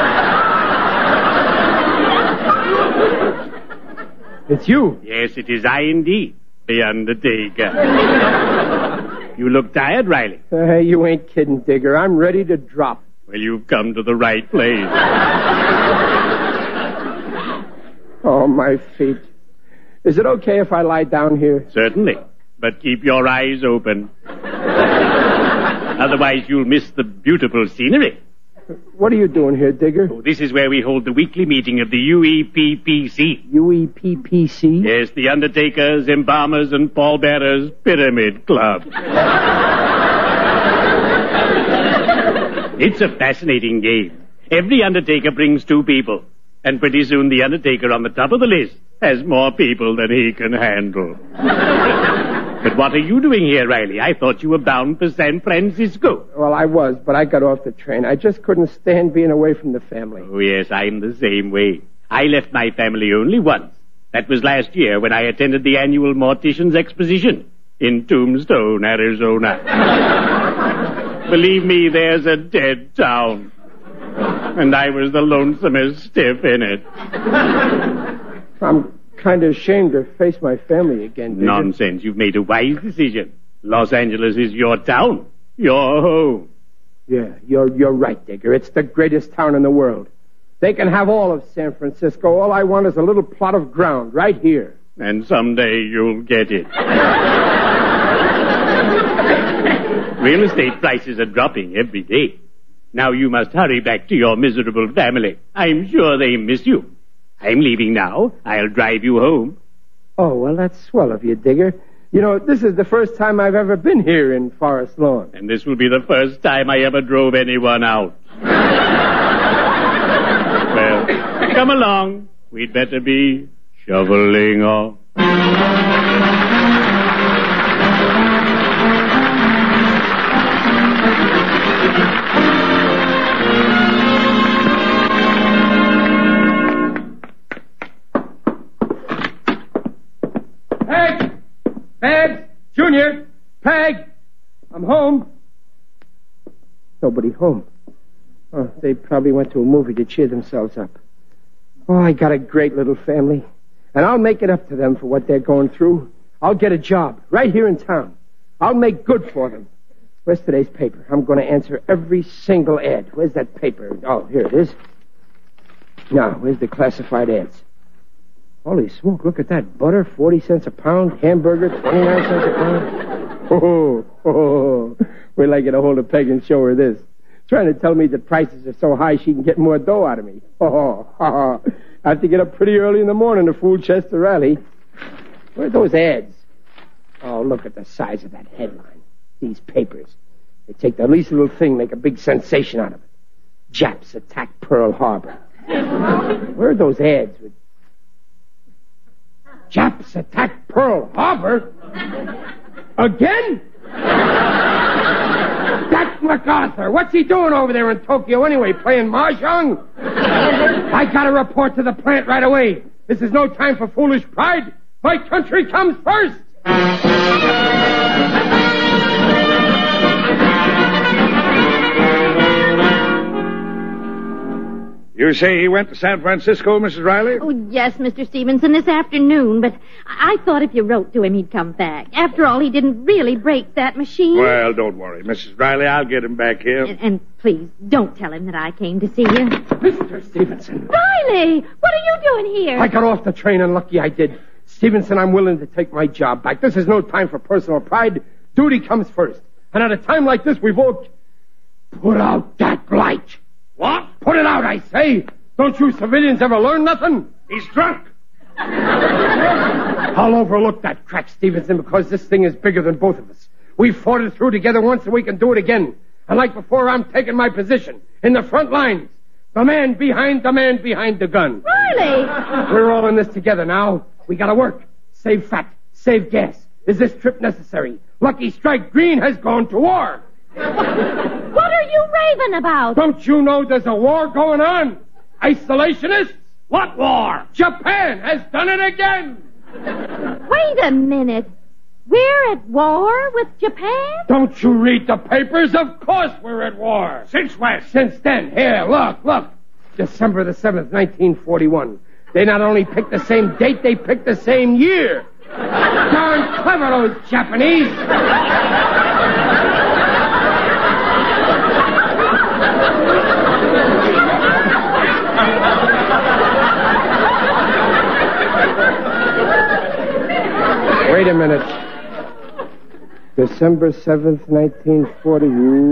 It's you. Yes, it is I indeed, the Undertaker. You look tired, Riley. You ain't kidding, Digger. I'm ready to drop. Well, you've come to the right place. Oh, my feet. Is it okay if I lie down here? Certainly, but keep your eyes open. Otherwise, you'll miss the beautiful scenery. What are you doing here, Digger? Oh, this is where we hold the weekly meeting of the UEPPC. UEPPC? Yes, the Undertakers, Embalmers, and Pallbearers Pyramid Club. It's a fascinating game. Every Undertaker brings two people. And pretty soon the Undertaker on the top of the list has more people than he can handle. But what are you doing here, Riley? I thought you were bound for San Francisco. Well, I was, but I got off the train. I just couldn't stand being away from the family. Oh, yes, I'm the same way. I left my family only once. That was last year when I attended the annual Mortician's Exposition in Tombstone, Arizona. Believe me, there's a dead town. And I was the lonesomest stiff in it. I'm kind of ashamed to face my family again, Digger. Nonsense. You've made a wise decision. Los Angeles is your town. Your home. Yeah, you're right, Digger. It's the greatest town in the world. They can have all of San Francisco. All I want is a little plot of ground right here. And someday you'll get it. Real estate prices are dropping every day. Now you must hurry back to your miserable family. I'm sure they miss you. I'm leaving now. I'll drive you home. Oh, well, that's swell of you, Digger. You know, this is the first time I've ever been here in Forest Lawn. And this will be the first time I ever drove anyone out. Well, come along. We'd better be shoveling off. Peg! Peg! Junior! Peg! I'm home. Nobody home. Oh, they probably went to a movie to cheer themselves up. Oh, I got a great little family. And I'll make it up to them for what they're going through. I'll get a job right here in town. I'll make good for them. Where's today's paper? I'm going to answer every single ad. Where's that paper? Oh, here it is. Now, where's the classified ads? Holy smoke, look at that. Butter, 40 cents a pound. Hamburger, 29 cents a pound. Oh. Wait till I get a hold of Peg and show her this. Trying to tell me that prices are so high she can get more dough out of me. I have to get up pretty early in the morning to fool Chester Riley. Where are those ads? Oh, look at the size of that headline. These papers. They take the least little thing, make a big sensation out of it. Japs attack Pearl Harbor. Where are those ads with Japs attack Pearl Harbor? Again? Jack MacArthur. What's he doing over there in Tokyo anyway? Playing mahjong? I gotta report to the plant right away. This is no time for foolish pride. My country comes first. You say he went to San Francisco, Mrs. Riley? Oh, yes, Mr. Stevenson, this afternoon, but I thought if you wrote to him, he'd come back. After all, he didn't really break that machine. Well, don't worry, Mrs. Riley. I'll get him back here. And please, don't tell him that I came to see you. Mr. Stevenson. Riley, what are you doing here? I got off the train, and lucky I did. Stevenson, I'm willing to take my job back. This is no time for personal pride. Duty comes first. And at a time like this, we've all... Put out that light. What? Put it out, I say. Don't you civilians ever learn nothing? He's drunk. I'll overlook that crack, Stevenson, because this thing is bigger than both of us. We fought it through together once, and we can do it again. And like before, I'm taking my position in the front lines. The man behind the gun. Riley! We're all in this together now. We gotta work. Save fat. Save gas. Is this trip necessary? Lucky Strike Green has gone to war. What are you raving about? Don't you know there's a war going on? Isolationists? What war? Japan has done it again. Wait a minute. We're at war with Japan? Don't you read the papers? Of course we're at war. Since when? Since then. Here, look. December the 7th, 1941. They not only picked the same date, they picked the same year. Darn clever, those Japanese. Wait a minute. December 7th, 1940.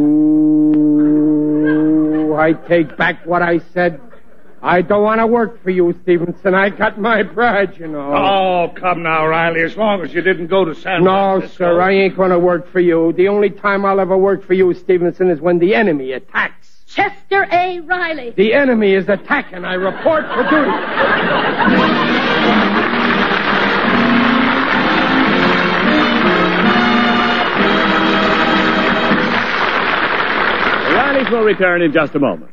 Ooh, I take back what I said. I don't want to work for you, Stevenson. I got my pride, you know. Oh, come now, Riley. As long as you didn't go to San No, Francisco. sir, I ain't going to work for you. The only time I'll ever work for you, Stevenson, is when the enemy attacks. Chester A. Riley. The enemy is attacking. I report for duty. The Rileys will return in just a moment.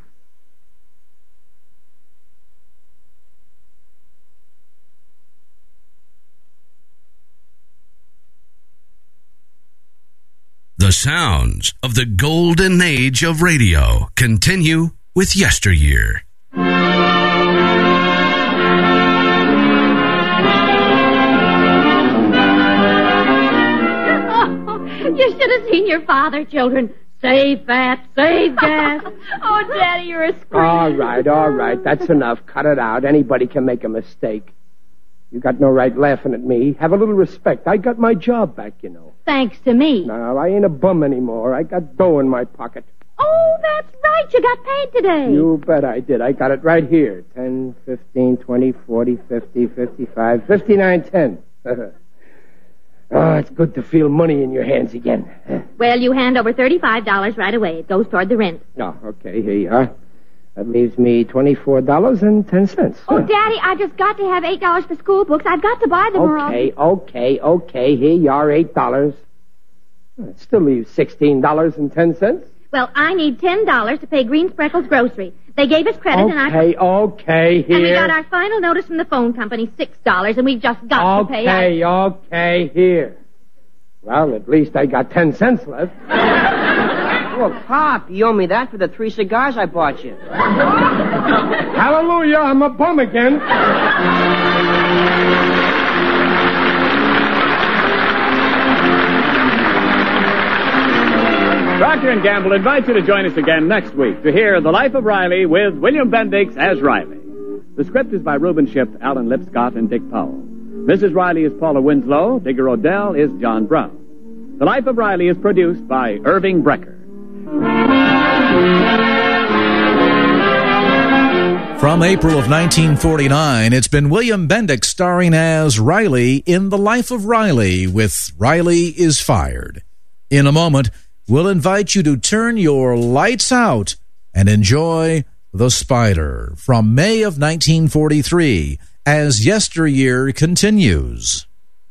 The sounds of the golden age of radio continue with Yesteryear. You should have seen your father, children. Save fat, save gas. Oh, Daddy, you're a scream. All right. That's enough. Cut it out. Anybody can make a mistake. You got no right laughing at me. Have a little respect. I got my job back, you know. Thanks to me. No, I ain't a bum anymore. I got dough in my pocket. Oh, that's right. You got paid today. You bet I did. I got it right here. 10, 15, 20, 40, 50, 55, 59, 10. Oh, it's good to feel money in your hands again. Well, you hand over $35 right away. It goes toward the rent. Oh, okay. Here you are. That leaves me $24.10. Oh, Daddy, I just got to have $8 for school books. I've got to buy them or else... Okay. Here you are, $8. That still leaves $16.10. Well, I need $10 to pay Green Spreckles grocery. They gave us credit and Okay, here. And we got our final notice from the phone company, $6, and we've just got to pay. Okay, here. Well, at least I got 10 cents left. Well, Pop, you owe me that for the 3 cigars I bought you. Hallelujah, I'm a bum again. Procter & Gamble invites you to join us again next week to hear The Life of Riley with William Bendix as Riley. The script is by Reuben Shipp, Alan Lipscott, and Dick Powell. Mrs. Riley is Paula Winslow. Digger Odell is John Brown. The Life of Riley is produced by Irving Brecker. From April of 1949, it's been William Bendix starring as Riley in The Life of Riley with Riley is Fired. In a moment, we'll invite you to turn your lights out and enjoy The Spider from May of 1943 as Yesteryear continues.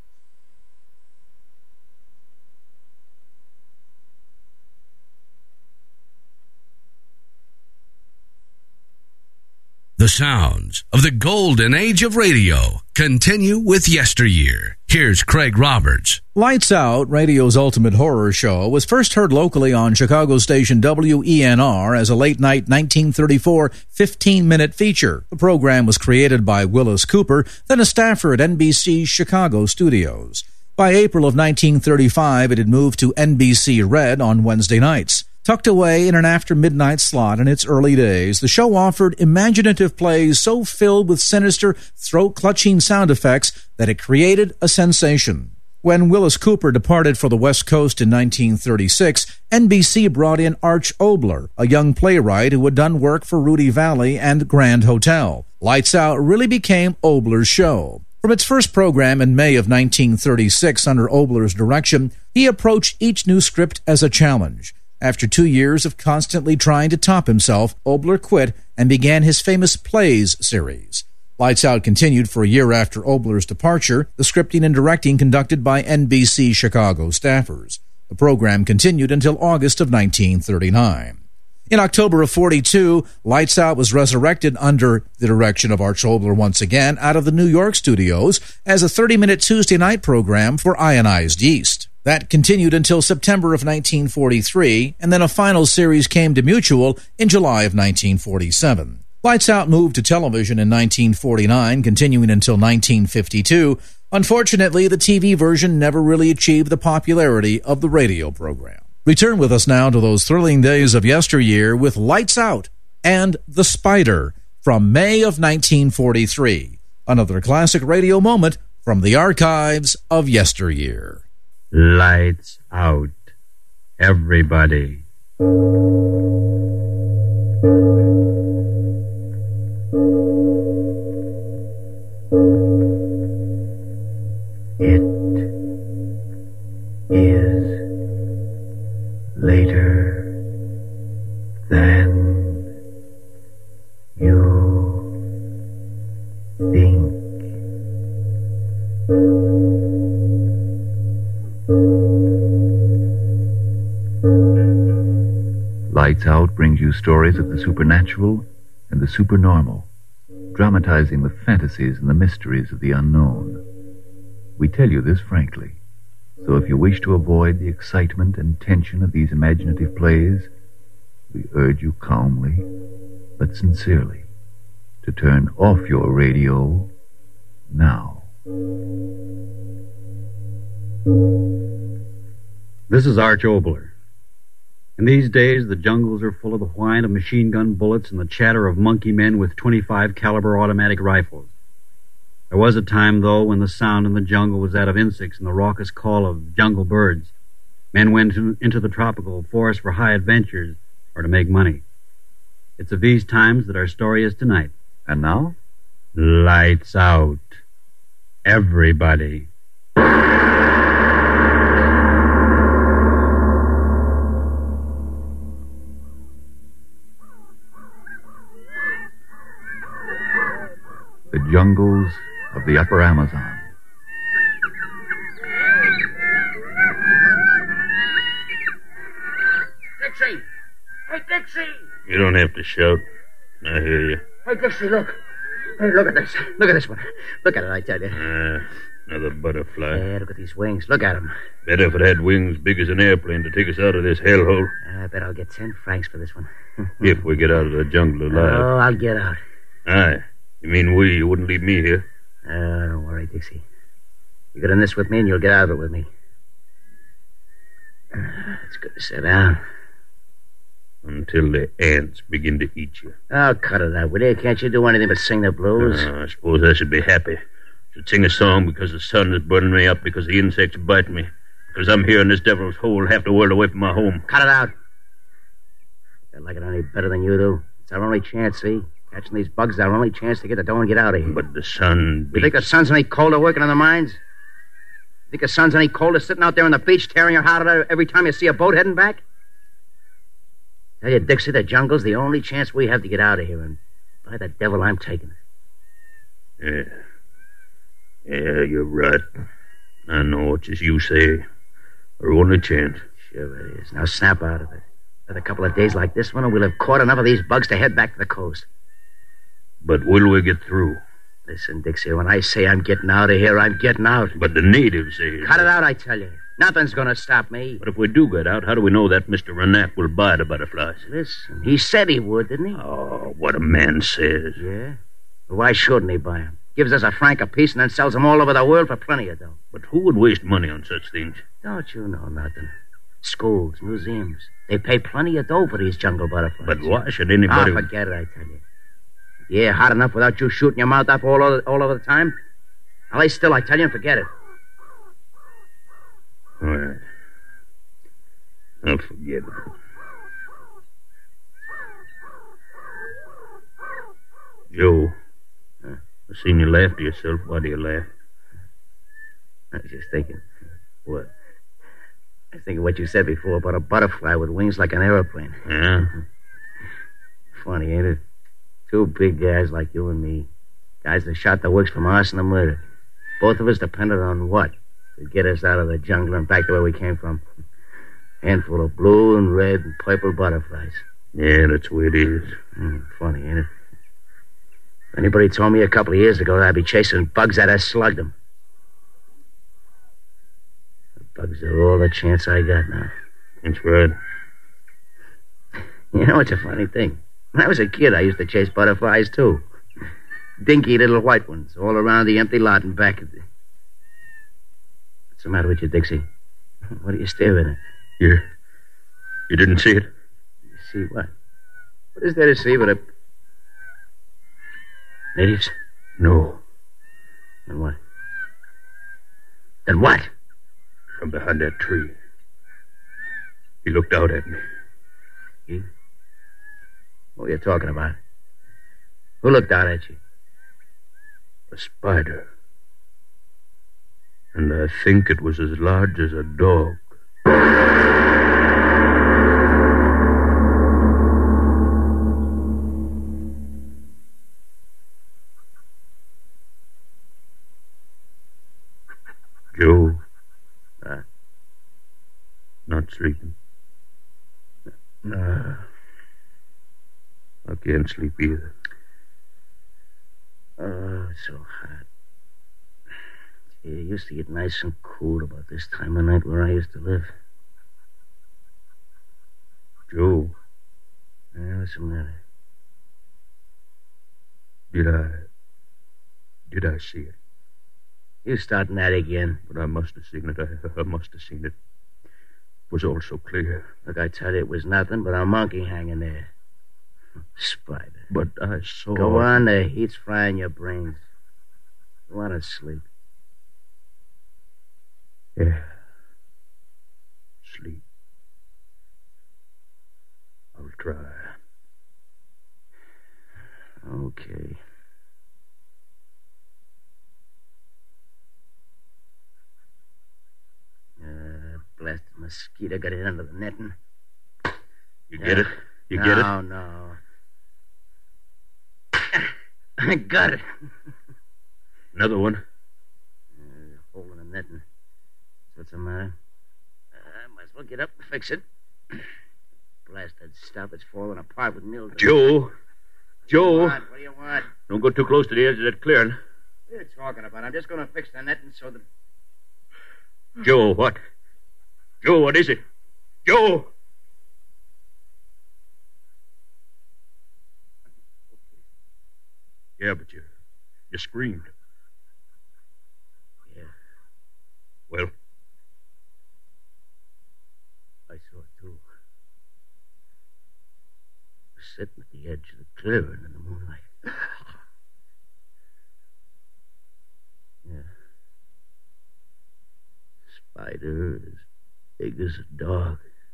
The sounds of the golden age of radio continue with Yesteryear. Here's Craig Roberts. Lights Out, radio's ultimate horror show, was first heard locally on Chicago station WENR as a late-night 1934 15-minute feature. The program was created by Willis Cooper, then a staffer at NBC's Chicago studios. By April of 1935, it had moved to NBC Red on Wednesday nights. Tucked away in an after-midnight slot in its early days, the show offered imaginative plays so filled with sinister, throat-clutching sound effects that it created a sensation. When Willis Cooper departed for the West Coast in 1936, NBC brought in Arch Obler, a young playwright who had done work for Rudy Valley and Grand Hotel. Lights Out really became Obler's show. From its first program in May of 1936 under Obler's direction, he approached each new script as a challenge. After 2 years of constantly trying to top himself, Obler quit and began his famous Plays series. Lights Out continued for a year after Obler's departure, the scripting and directing conducted by NBC Chicago staffers. The program continued until August of 1939. In October of 42, Lights Out was resurrected under the direction of Arch Obler once again out of the New York studios as a 30-minute Tuesday night program for Ionized Yeast. That continued until September of 1943, and then a final series came to Mutual in July of 1947. Lights Out moved to television in 1949, continuing until 1952. Unfortunately, the TV version never really achieved the popularity of the radio program. Return with us now to those thrilling days of yesteryear with Lights Out and The Spider from May of 1943. Another classic radio moment from the archives of yesteryear. Lights out, everybody. It is later than you think. Lights Out brings you stories of the supernatural and the supernormal, dramatizing the fantasies and the mysteries of the unknown. We tell you this frankly, so if you wish to avoid the excitement and tension of these imaginative plays, we urge you calmly, but sincerely, to turn off your radio now. This is Arch Obler. In these days, the jungles are full of the whine of machine gun bullets and the chatter of monkey men with 25 caliber automatic rifles. There was a time, though, when the sound in the jungle was that of insects and the raucous call of jungle birds. Men went into the tropical forest for high adventures or to make money. It's of these times that our story is tonight. And now? Lights out. Everybody. The jungles of the upper Amazon. Dixie! Hey, Dixie! You don't have to shout. I hear you. Hey, Dixie, look. Hey, look at this. Look at this one. Look at it, I tell you. Another butterfly. Yeah, look at these wings. Look at them. Better if it had wings big as an airplane to take us out of this hellhole. I bet I'll get 10 francs for this one. If we get out of the jungle alive. Oh, I'll get out. Aye. You mean we? You wouldn't leave me here? Don't worry, Dixie. You get in this with me and you'll get out of it with me. It's good to sit down. Until the ants begin to eat you. Oh, cut it out, will you? Can't you do anything but sing the blues? I suppose I should be happy. Should sing a song because the sun is burning me up, because the insects bite me, because I'm here in this devil's hole, half the world away from my home. Cut it out. I like it any better than you do. It's our only chance, see? Catching these bugs is our only chance to get the dough and get out of here. But the sun... You think the sun's any colder working on the mines? You think the sun's any colder sitting out there on the beach tearing your heart out every time you see a boat heading back? Tell you, Dixie, the jungle's the only chance we have to get out of here, and by the devil, I'm taking it. Yeah, you're right. I know it's as you say. Our only chance. Sure it is. Now snap out of it. Another couple of days like this one, and we'll have caught enough of these bugs to head back to the coast. But will we get through? Listen, Dixie, when I say I'm getting out of here, I'm getting out. But the natives say... Cut it out, I tell you. Nothing's going to stop me. But if we do get out, how do we know that Mr. Renat will buy the butterflies? Listen, he said he would, didn't he? Oh, what a man says. Yeah? Well, why shouldn't he buy them? Gives us a franc apiece and then sells them all over the world for plenty of dough. But who would waste money on such things? Don't you know nothing? Schools, museums. They pay plenty of dough for these jungle butterflies. But why should anybody... forget it, I tell you. Yeah, hot enough without you shooting your mouth up all over the time? Now lay still, I tell you, and forget it. All right. I'll forget it. Joe, I've seen you laugh to yourself. Why do you laugh? I was just thinking. What? I was thinking what you said before about a butterfly with wings like an airplane. Yeah? Funny, ain't it? Two big guys like you and me. Guys that shot the works from arson and murder. Both of us depended on what? To get us out of the jungle and back to where we came from. Handful of blue and red and purple butterflies. Yeah, that's the way it is. Funny, ain't it? If anybody told me a couple of years ago that I'd be chasing bugs, I'd have slugged them. The bugs are all the chance I got now. That's right. You know, it's a funny thing. When I was a kid, I used to chase butterflies, too. Dinky little white ones, all around the empty lot and back of the... What's the matter with you, Dixie? What are you staring at? You didn't see it? See what? What is there to see but a... Natives? No. Then what? Then what? From behind that tree. He looked out at me. He? What are you talking about? Who looked out at you? A spider. And I think it was as large as a dog. Joe. Not sleeping. No. I can't sleep either. Oh, it's so hot. Gee, it used to get nice and cool about this time of night where I used to live. Joe. What's the matter? Did I see it? You starting that again? But I must have seen it. I must have seen it. It was all so clear. Look, I tell you, it was nothing but a monkey hanging there. Spider. But I saw... Go on, the heat's frying your brains. Go on and sleep. Yeah. Sleep. I'll try. Okay. Blasted mosquito got in under the netting. You get it? You get it? No. I got it. Another one? Hole in the netting. What's the matter? I might as well get up and fix it. Blasted stuff, it's falling apart with mildew. Joe! Joe. What do you want? Don't go too close to the edge of that clearing. What are you talking about? I'm just going to fix the netting so that... Joe, what? Joe, what is it? Joe! Yeah, but you screamed. Yeah. Well? I saw it, too. I was sitting at the edge of the clearing in the moonlight. Yeah. Spider as big as a dog.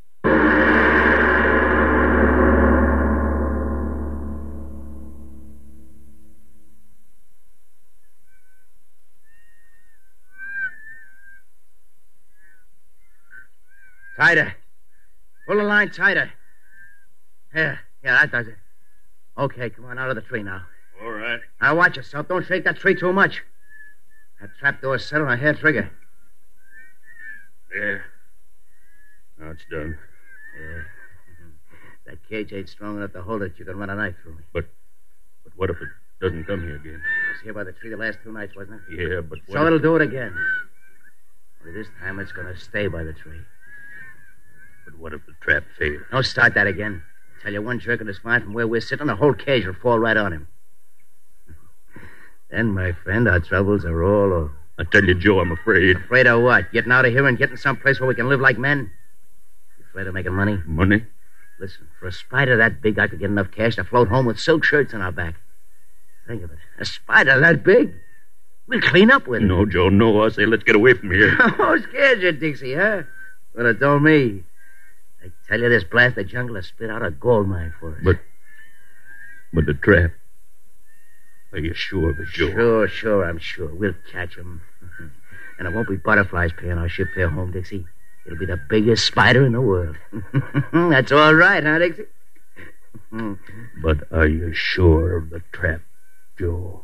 Tighter. Pull the line tighter. Yeah, that does it. Okay, come on, out of the tree now. All right. Now watch yourself. Don't shake that tree too much. That trapdoor's set on a hair trigger. There. Now it's done. Yeah. That cage ain't strong enough to hold it. You can run a knife through me. But what if it doesn't come here again? It was here by the tree the last 2 nights, wasn't it? Yeah, but what So if... it'll do it again. Only this time it's going to stay by the tree. But what if the trap fails? Don't start that again. I tell you, one jerk of his line from where we're sitting, the whole cage will fall right on him. Then, my friend, our troubles are all over. I tell you, Joe, I'm afraid. Afraid of what? Getting out of here and getting someplace where we can live like men? You afraid of making money? Money? Listen, for a spider that big, I could get enough cash to float home with silk shirts on our back. Think of it. A spider that big. We'll clean up with it. No, Joe, no. I say let's get away from here. Oh, scared you, Dixie, huh? Well, it told me. I tell you, this blasted jungle has spit out a gold mine for us. But the trap. Are you sure of it, Joe? Sure, I'm sure. We'll catch him. And it won't be butterflies paying our ship fare home, Dixie. It'll be the biggest spider in the world. That's all right, huh, Dixie? But are you sure of the trap, Joe?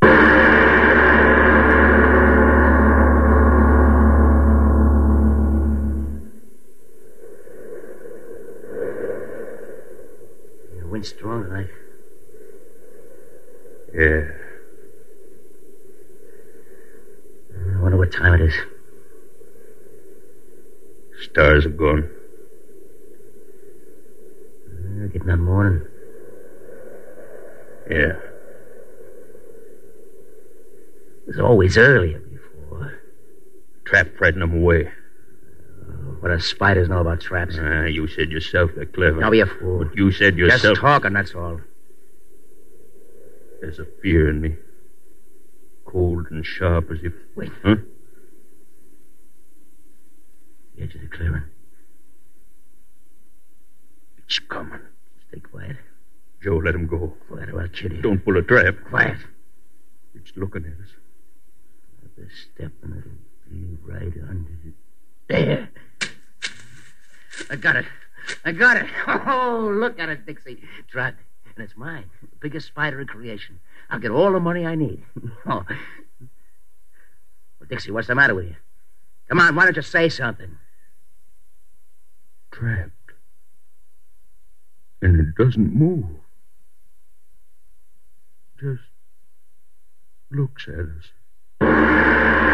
The wind's strong tonight. Yeah. I wonder what time it is. Stars are gone. Getting up morning. Yeah. It was always earlier before. Trap frightened them away. What do spiders know about traps? You said yourself they're clever. Don't be a fool. But you said yourself... Just talking, that's all. There's a fear in me. Cold and sharp as if... Wait. Huh? The edge of the clearing. It's coming. Stay quiet. Joe, let him go. Quiet or I'll kill you. Don't pull a trap. Quiet. It's looking at us. Another step and it'll be right under it. There. I got it. Oh, look at it, Dixie. Drug. And it's mine. The biggest spider in creation. I'll get all the money I need. Oh. Well, Dixie, what's the matter with you? Come on, why don't you say something? Trapped. And it doesn't move. Just looks at us.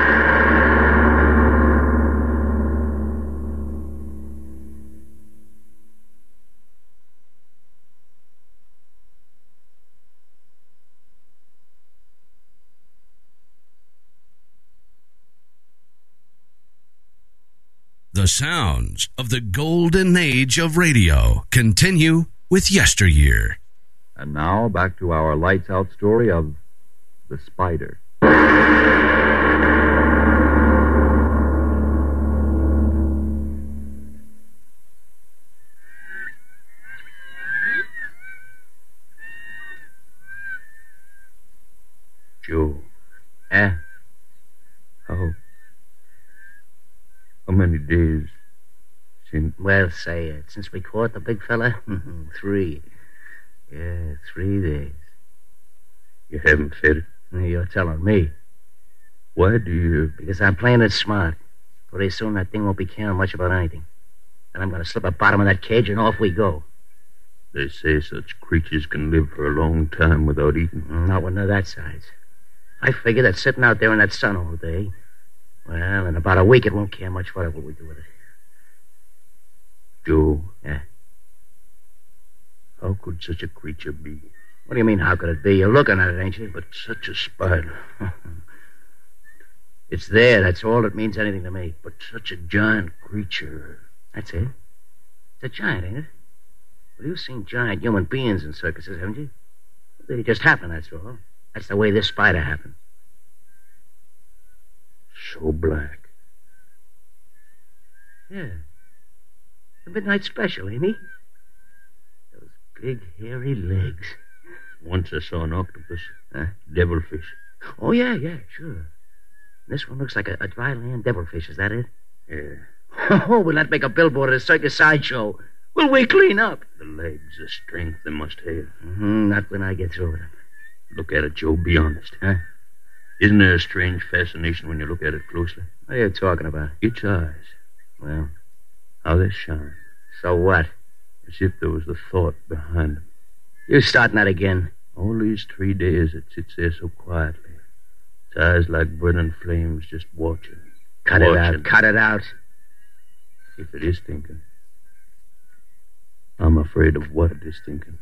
The sounds of the golden age of radio continue with Yesteryear. And now back to our lights out story of The Spider. Joe. Eh? How many days since... Well, say it. Since we caught the big fella? 3. Yeah, 3 days. You haven't fed it? You're telling me. Why do you... Because I'm playing it smart. Pretty soon that thing won't be caring much about anything. Then I'm going to slip a bottom of that cage and off we go. They say such creatures can live for a long time without eating. Not when they're that size. I figure that sitting out there in that sun all day, well, in about a week it won't care much what we do with it. Joe? Yeah? How could such a creature be? What do you mean, how could it be? You're looking at it, ain't you? But such a spider. It's there, that's all that means anything to me. But such a giant creature. That's it. It's a giant, ain't it? Well, you've seen giant human beings in circuses, haven't you? They just happen, that's all. That's the way this spider happened. So black. Yeah. The midnight special, ain't he? Those big, hairy legs. Once I saw an octopus. Huh? Devilfish. Oh, yeah, sure. This one looks like a dry land devilfish, is that it? Yeah. Oh, we'll not make a billboard at a circus sideshow. Will we clean up? The legs, the strength they must have. Not when I get through with them. Look at it, Joe. Be honest. Huh? Isn't there a strange fascination when you look at it closely? What are you talking about? Its eyes. Well, how they shine. So what? As if there was a thought behind them. You starting that again? All these 3 days it sits there so quietly. Its eyes like burning flames just watching. Cut it out. Cut it out. If it is thinking. I'm afraid of what it is thinking.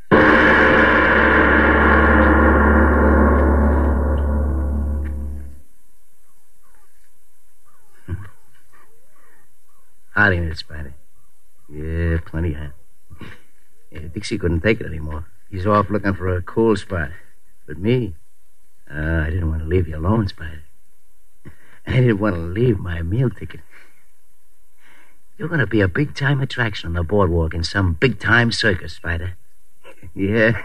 Howdy, Miss Spider. Yeah, plenty hot. Yeah, Dixie couldn't take it anymore. He's off looking for a cool spot. But me, I didn't want to leave you alone, Spider. I didn't want to leave my meal ticket. You're going to be a big-time attraction on the boardwalk in some big-time circus, Spider. Yeah.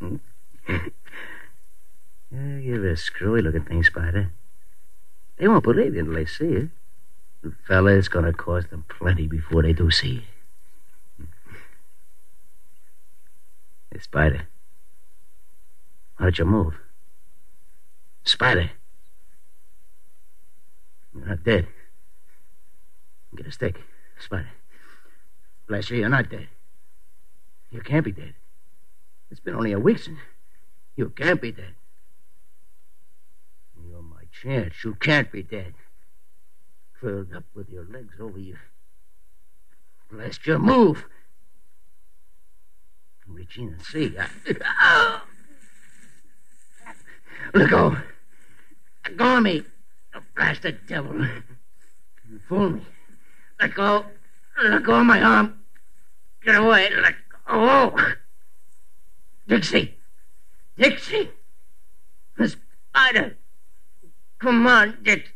You're a screwy-looking thing, Spider. They won't believe you until they see it. The fella, it's going to cost them plenty before they do see you. Hey, Spider. Why don't you move? Spider. You're not dead. Get a stick. Spider. Bless you, you're not dead. You can't be dead. It's been only a week since... You can't be dead. You're my chance. You can't be dead. Curled up with your legs over you. Bless you, move. Reach in and see. Let go. Let go of me. You blasted devil. You fool me. Let go. Let go of my arm. Get away. Let go. Dixie. Dixie. The spider. Come on, Dixie.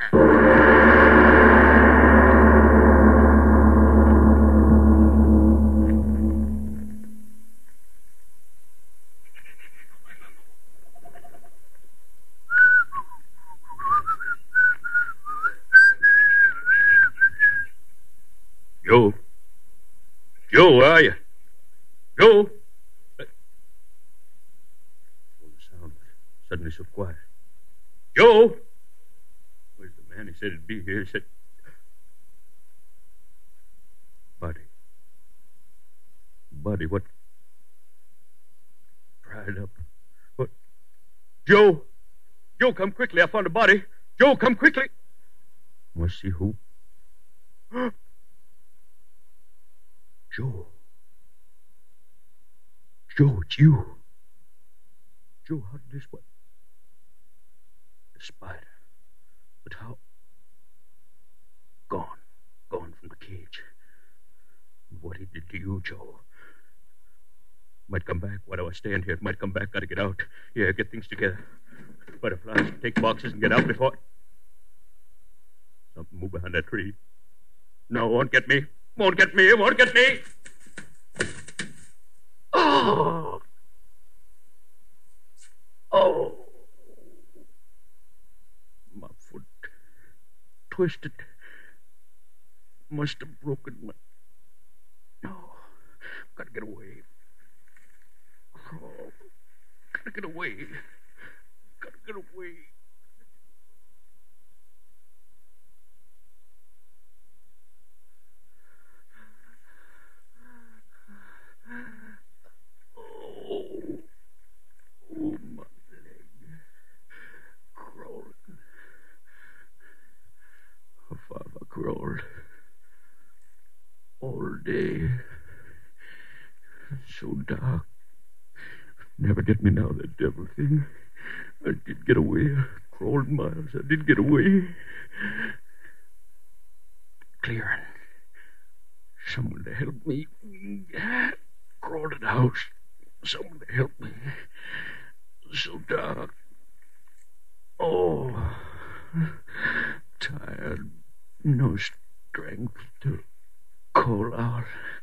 Joe? Joe, where are you? Joe? The sound suddenly so quiet. Joe? Where's the man? He said he'd be here. He said... Buddy, what? Dried up. What? Joe! Joe, come quickly. I found a body. Joe, come quickly. Must see who? Joe. Joe, it's you. Joe, how did this work? The spider. But how? Gone. Gone from the cage. What he did to you, Joe. Might come back. Why do I stand here? It might come back. Gotta get out. Yeah, get things together. Butterflies, take boxes and get out before... Something move behind that tree. No, won't get me. Won't get me. Won't get me. Oh. Oh. My foot twisted. Must have broken my... No. Gotta get away. Oh. Gotta get away. Gotta get away. crawled all day. So dark. Never get me now, that devil thing. I did get away. Crawled miles. I did get away. Clearing. Someone to help me. Crawled in the house. Someone to help me. So dark. Oh. Tired. No strength to call out.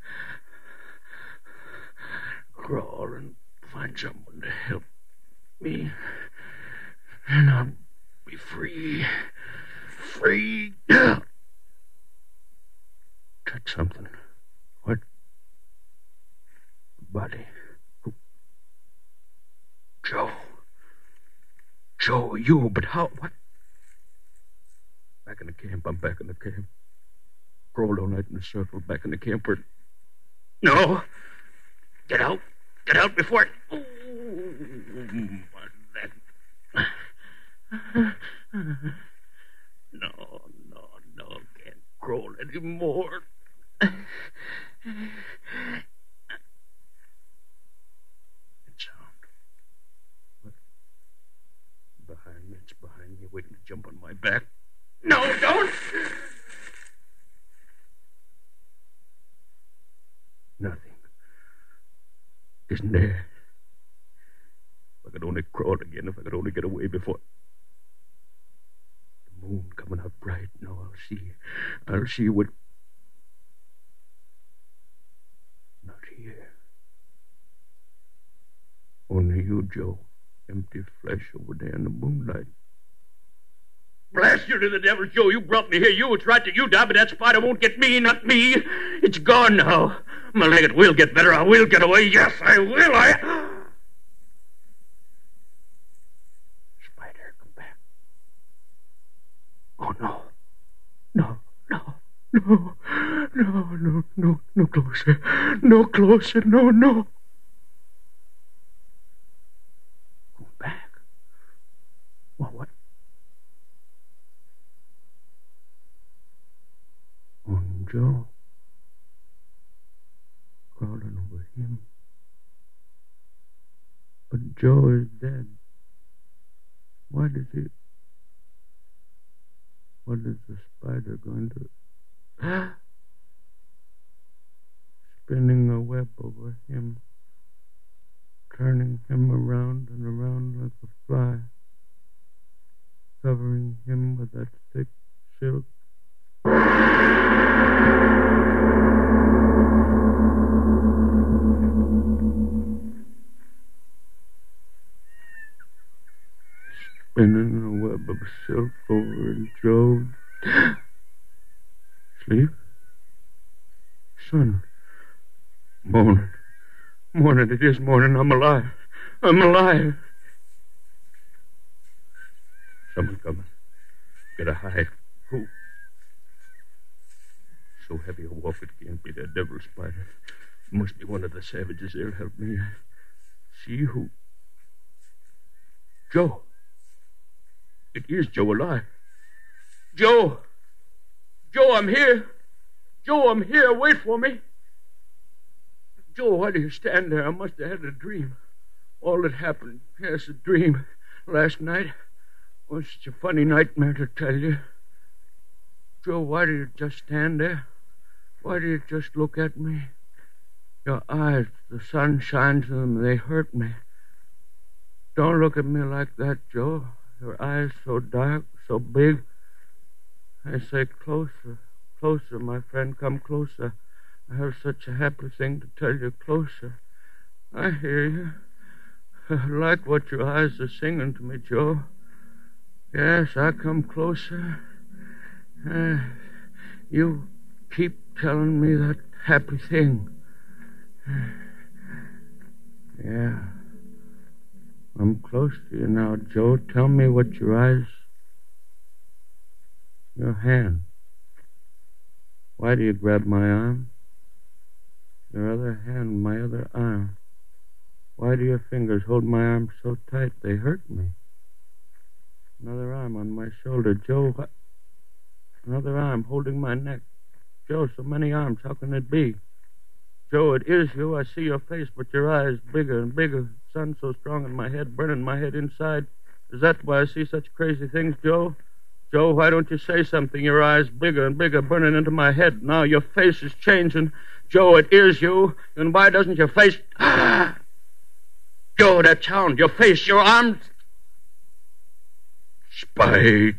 Crawl and find someone to help me. And I'll be free. Free. Touch something. What? Body. Joe. Joe, you, but how? What? Back in the camp. I'm back in the camp. Crawled all night in a circle back in the camp where... No! Get out! Get out before it... Oh, that... No, can't crawl anymore. That sound. What? Behind me, it's behind me, waiting to jump on my back. No, don't! Nothing. Isn't there? If I could only crawl again, if I could only get away before... The moon coming out bright. No, I'll see what... Not here. Only you, Joe. Empty flesh over there in the moonlight. Blast you to the devil, Joe. You brought me here. It's right that you die, but that spider won't get me, not me. It's gone now. My leg, it will get better. I will get away. Yes, I will. Spider, come back. Oh, no. No closer. No closer. No. Go back. Well, what? On Joe. Crawling over him. But Joe is dead. What is the spider going to... Spinning a web over him, turning him around and around like a fly, covering him with that thick silk. Spinning a web of silk over Joe. Sleep? Sun. Morning, it is morning. I'm alive. Someone coming. Get a hide. Who? So heavy a wolf it can't be that devil spider. It must be one of the savages. They'll help me. See who? Joe. It is Joe alive. Joe, I'm here. Joe, I'm here. Wait for me. Joe, why do you stand there? I must have had a dream. All that happened, yes, a dream. Last night was such a funny nightmare to tell you. Joe, why do you just stand there? Why do you just look at me? Your eyes, the sun shines in them, they hurt me. Don't look at me like that, Joe. Your eyes so dark, so big. I say closer, my friend, come closer. I have such a happy thing to tell you. Closer. I hear you. I like what your eyes are singing to me, Joe. Yes, I come closer. You keep telling me that happy thing. Yeah. I'm close to you now, Joe. Tell me what your eyes... Your hand. Why do you grab my arm? Your other hand, my other arm. Why do your fingers hold my arm so tight they hurt me? Another arm on my shoulder. Joe, Another arm holding my neck. Joe, so many arms, how can it be? Joe, it is you. I see your face, but your eyes bigger and bigger. Sun so strong in my head, burning my head inside. Is that why I see such crazy things, Joe? Joe, why don't you say something? Your eyes bigger and bigger, burning into my head. Now your face is changing. Joe, it is you. And why doesn't your face... Ah! Joe, that sound, your face, your arms... Spider...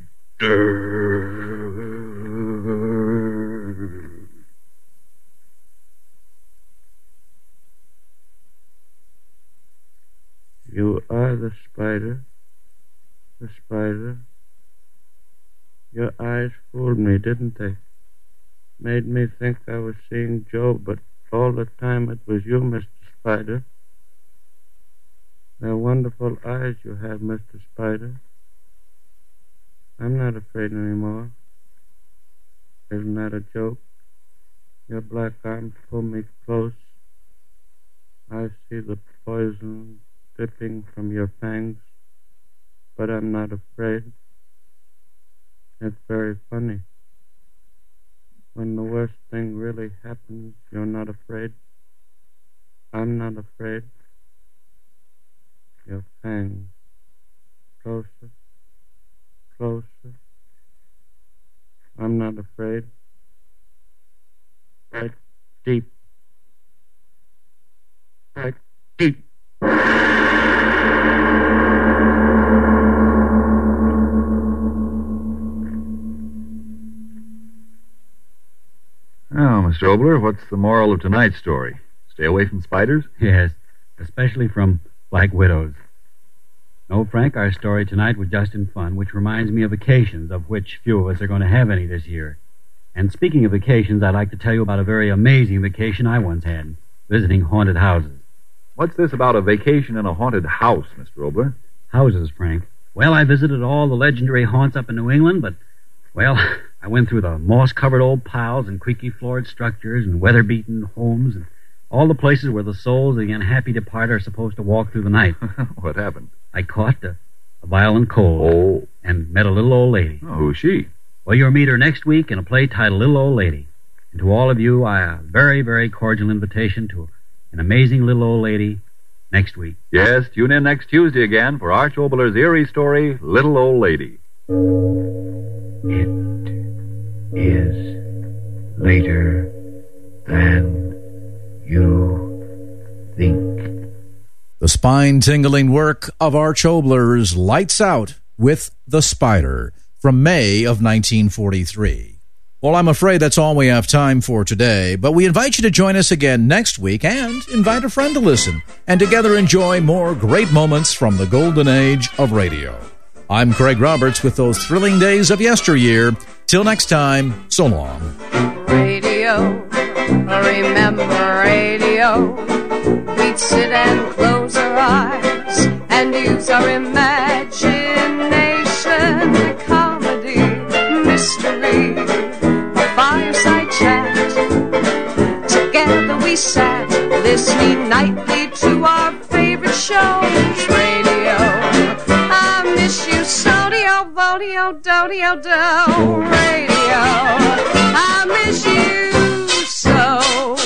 You are the spider. The spider. Your eyes fooled me, didn't they? Made me think I was seeing Joe, but all the time it was you, Mr. Spider. They're wonderful eyes you have, Mr. Spider. I'm not afraid anymore. Isn't that a joke? Your black arms pull me close. I see the poison dripping from your fangs, but I'm not afraid. It's very funny. When the worst thing really happens, you're not afraid. I'm not afraid. Your fangs. Closer. Closer. I'm not afraid. Right deep. Right deep. Now, Mr. Obler, what's the moral of tonight's story? Stay away from spiders? Yes, especially from black widows. No, Frank, our story tonight was just in fun, which reminds me of vacations, of which few of us are going to have any this year. And speaking of vacations, I'd like to tell you about a very amazing vacation I once had, visiting haunted houses. What's this about a vacation in a haunted house, Mr. Obler? Houses, Frank. Well, I visited all the legendary haunts up in New England, but, well, I went through the moss-covered old piles and creaky-floored structures and weather-beaten homes and all the places where the souls of the unhappy departed are supposed to walk through the night. What happened? I caught a violent cold and met a little old lady. Oh, who's she? Well, you'll meet her next week in a play titled Little Old Lady. And to all of you, a very, very cordial invitation to an amazing little old lady next week. Yes, tune in next Tuesday again for Arch Obler's eerie story, Little Old Lady. It is later than you think. The spine-tingling work of Arch Obler's Lights Out with the Spider from May of 1943. Well, I'm afraid that's all we have time for today, but we invite you to join us again next week and invite a friend to listen and together enjoy more great moments from the golden age of radio. I'm Craig Roberts with those thrilling days of yesteryear. Till next time, so long. Radio, remember radio. We'd sit and close our eyes and use our imagination. Comedy, mystery, a fireside chat. Together we sat, listening nightly to our favorite shows. Radio, I miss you so, dio, vodio, do, do. Radio, I miss you so.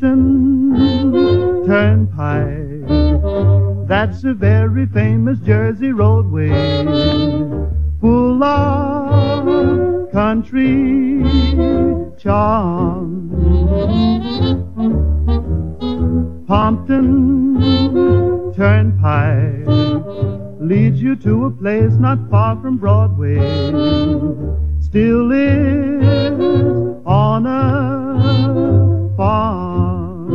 Pompton Turnpike. That's a very famous Jersey roadway, full of country charm. Pompton Turnpike leads you to a place not far from Broadway. Still lives on a farm.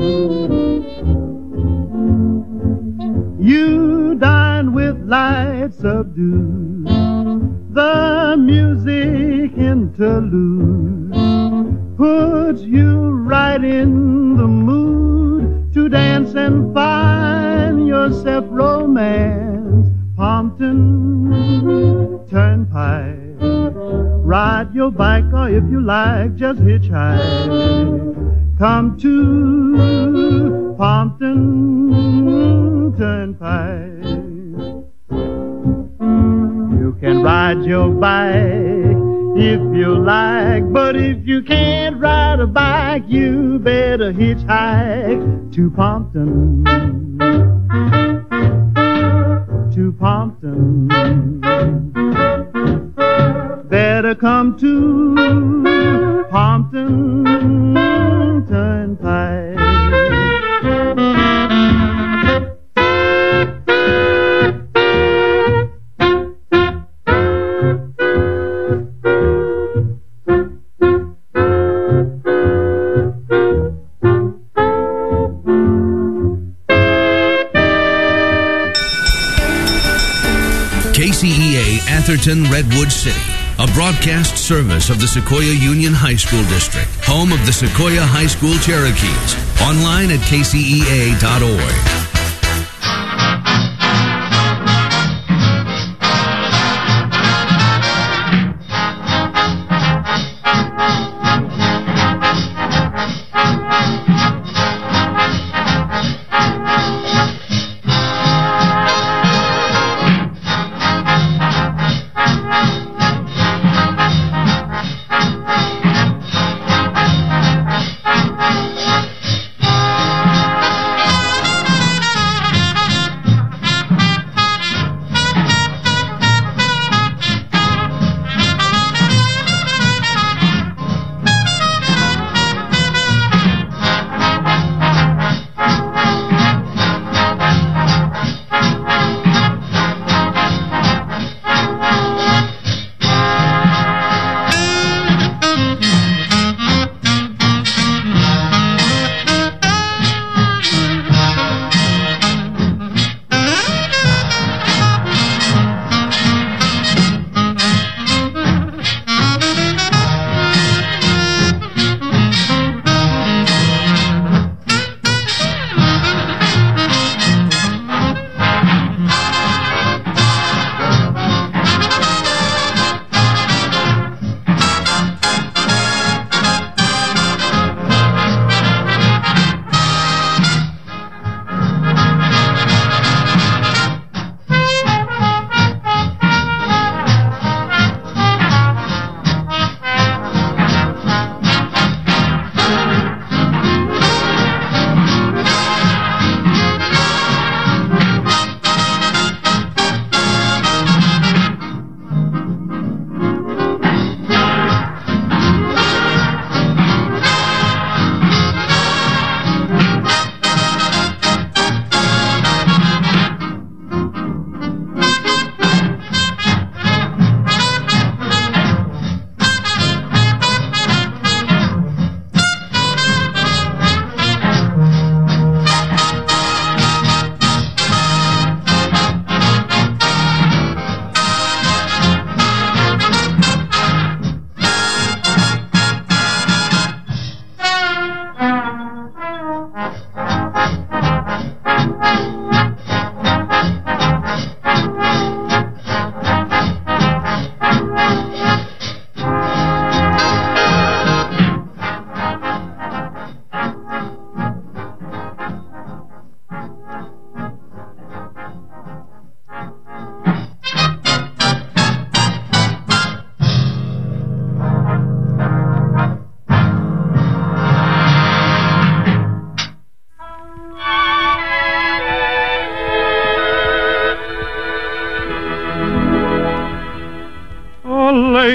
You dine with lights subdued, the music interlude puts you right in the mood to dance and find yourself romance. Pompton Turnpike. Ride your bike, or if you like, just hitchhike. Come to Pompton Turnpike. You can ride your bike if you like, but if you can't ride a bike, you better hitchhike to Pompton. To Pompton. Better come to Pompton Turnpike. KCEA Atherton Redwood City, a broadcast service of the Sequoia Union High School District, home of the Sequoia High School Cherokees. Online at kcea.org.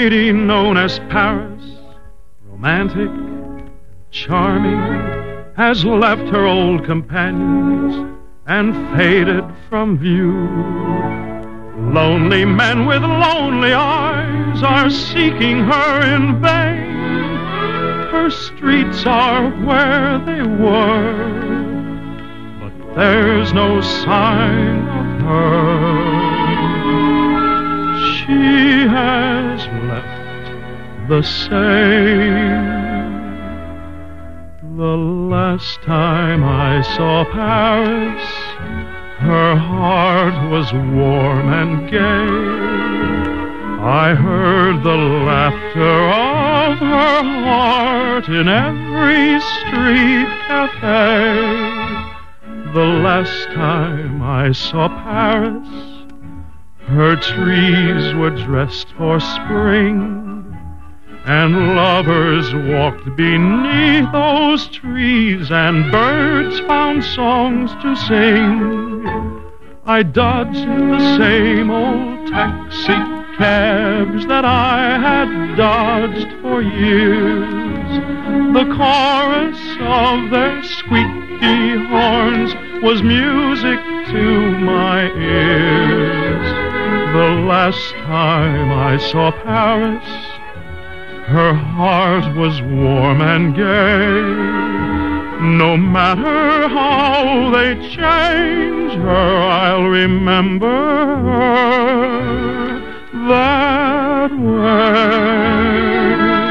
lady known as Paris, romantic, charming, has left her old companions and faded from view. Lonely men with lonely eyes are seeking her in vain. Her streets are where they were, but there's no sign of her. She has left the same. The last time I saw Paris, her heart was warm and gay. I heard the laughter of her heart in every street cafe. The last time I saw Paris, her trees were dressed for spring, and lovers walked beneath those trees, and birds found songs to sing. I dodged the same old taxi cabs that I had dodged for years. The chorus of their squeaky horns was music to my ears. The last time I saw Paris, her heart was warm and gay. No matter how they change her, I'll remember her that way.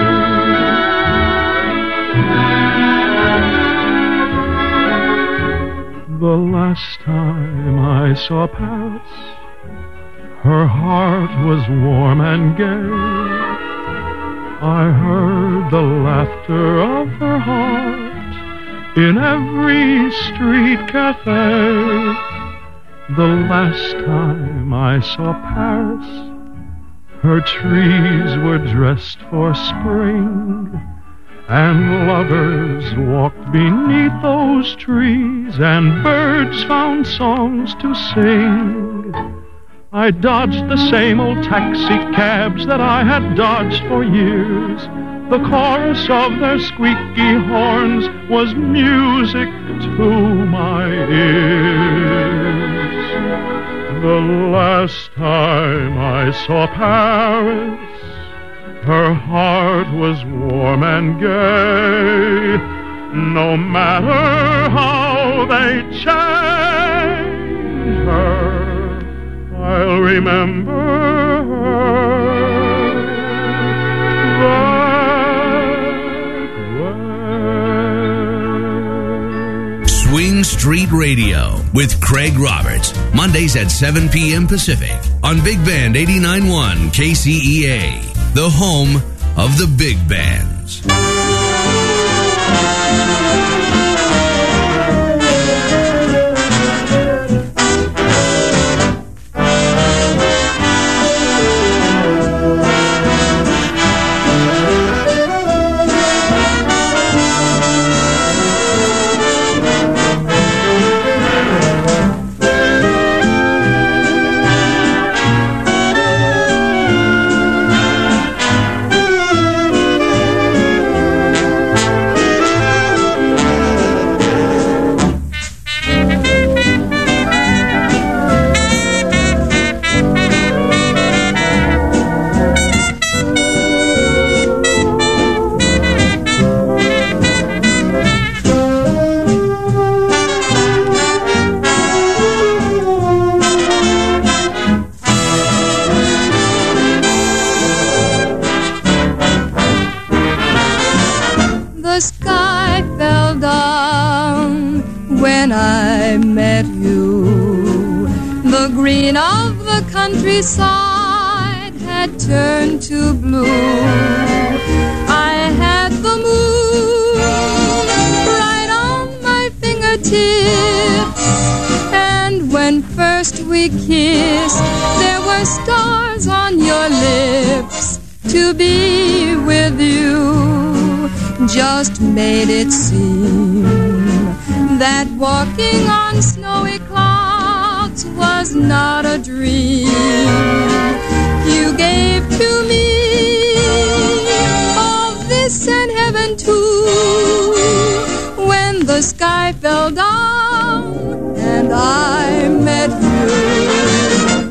The last time I saw Paris, her heart was warm and gay. I heard the laughter of her heart in every street cafe. The last time I saw Paris, her trees were dressed for spring, and lovers walked beneath those trees, and birds found songs to sing. I dodged the same old taxi cabs that I had dodged for years. The chorus of their squeaky horns was music to my ears. The last time I saw Paris, her heart was warm and gay. No matter how they change her, I'll remember her that way. Swing Street Radio with Craig Roberts, Mondays at 7 p.m. Pacific on Big Band 89.1 KCEA, the home of the big bands. Countryside had turned to blue. I had the moon right on my fingertips, and when first we kissed, there were stars on your lips. To be with you just made it seem that walking on snowy clouds was not a dream. You gave to me then too, when the sky fell down and I met you.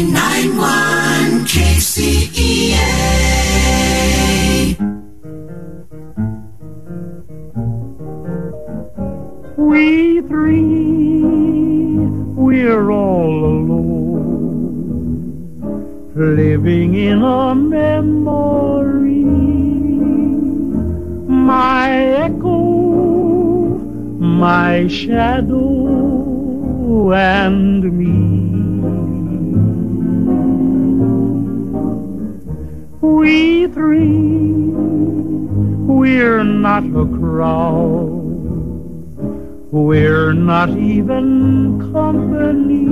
99.1 KCEA. We three, we're all alone, living in a memory. My echo, my shadow, and me. We three, we're not a crowd. We're not even company.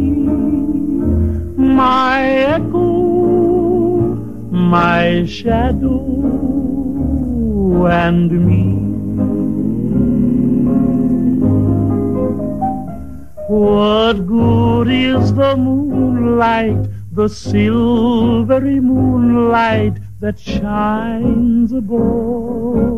My echo, my shadow, and me. What good is the moonlight, the silvery moonlight that shines above?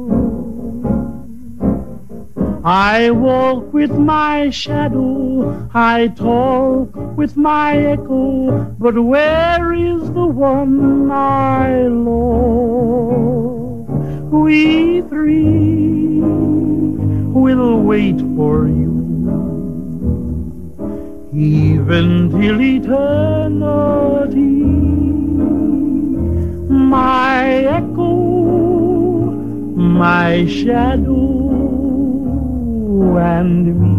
I walk with my shadow, I talk with my echo, but where is the one I love? We three will wait for you, even till eternity. My echo, my shadow, and me.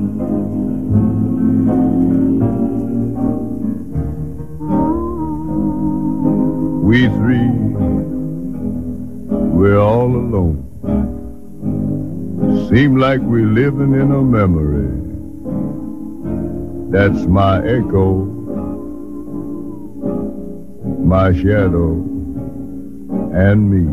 We three, we're all alone. Seem like we're living in a memory. That's my echo, my shadow, and me.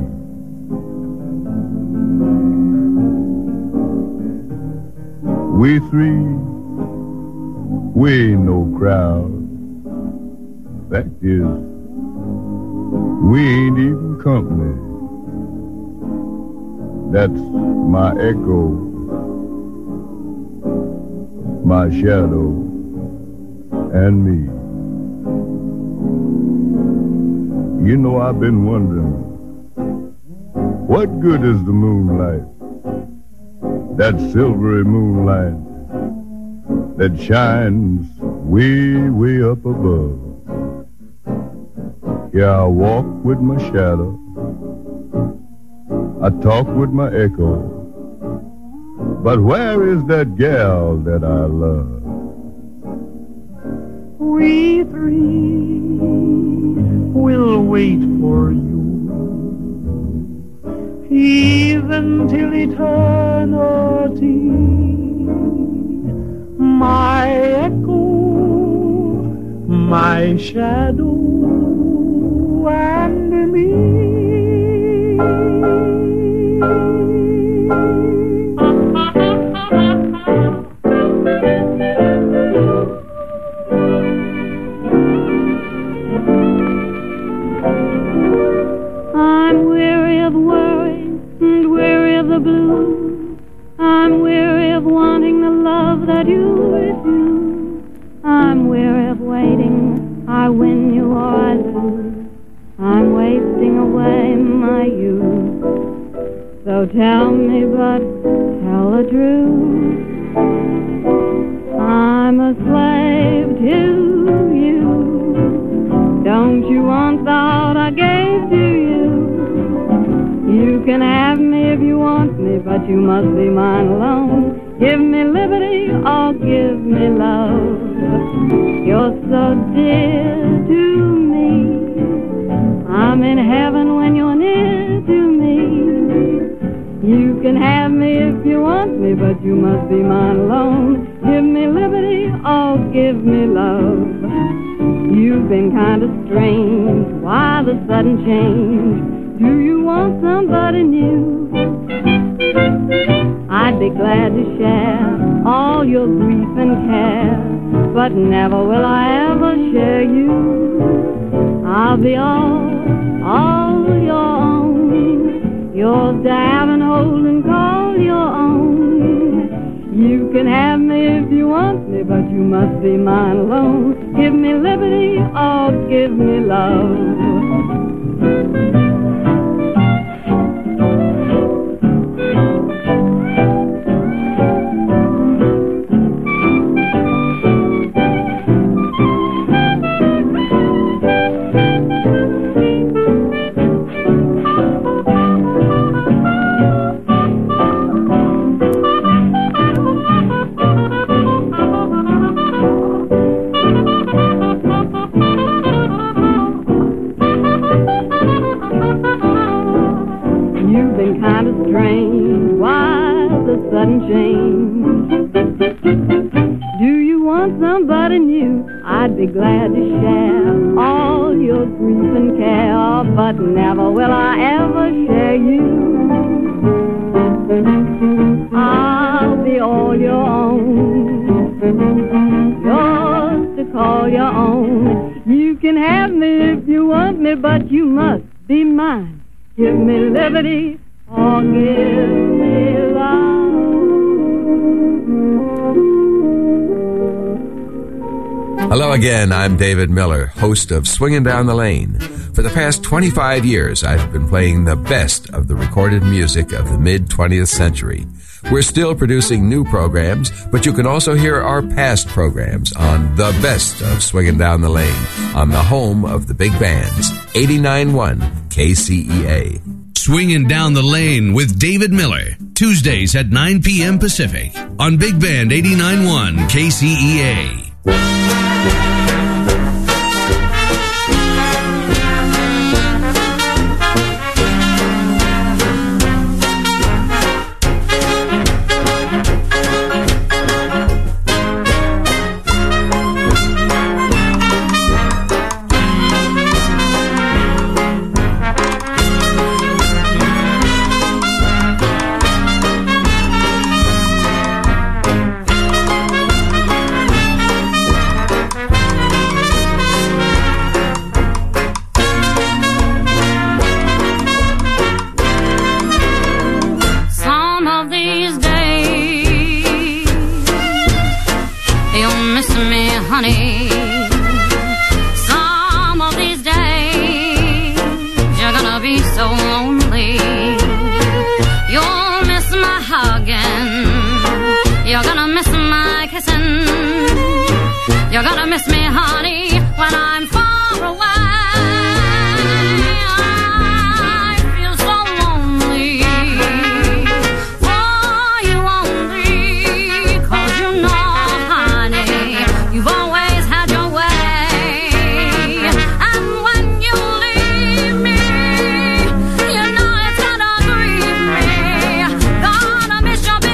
We three, we ain't no crowd. Fact is, we ain't even company. That's my echo, my shadow, and me. You know, I've been wondering, what good is the moonlight? That silvery moonlight that shines way, way up above. Yeah, I walk with my shadow, I talk with my echo, but where is that gal that I love? We three will wait for you, even till eternity. My echo, my shadow, and me. I'm weary of worry and weary of the blue. I'm weary of wanting the love that you refuse. I'm weary of waiting. I win you or I lose. I'm wasting away my youth. So tell me, but tell the truth. I'm a slave to you. Don't you want the heart I gave to you? You can have me if you want me, but you must be mine alone. Give me liberty or give me love. You're so dear to me. I'm in heaven when you're near to me. You can have me if you want me, but you must be mine alone. Give me liberty or give me love. You've been kind of strange. Why the sudden change? Do you want somebody new? I'd be glad to share all your grief and care, but never will I ever share you. I'll be all your own, yours to have and hold and call your own. You can have me if you want me, but you must be mine alone. Give me liberty or give me love. I'd be glad to share all your grief and care, but never will I ever share you. I'll be all your own, yours to call your own. You can have me if you want me, but you must be mine. Give me liberty or give me love. Hello again, I'm David Miller, host of Swingin' Down the Lane. For the past 25 years, I've been playing the best of the recorded music of the mid-20th century. We're still producing new programs, but you can also hear our past programs on the best of Swingin' Down the Lane on the home of the big bands, 89.1 KCEA. Swingin' Down the Lane with David Miller, Tuesdays at 9 p.m. Pacific on Big Band 89.1 KCEA.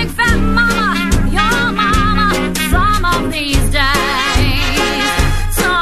Some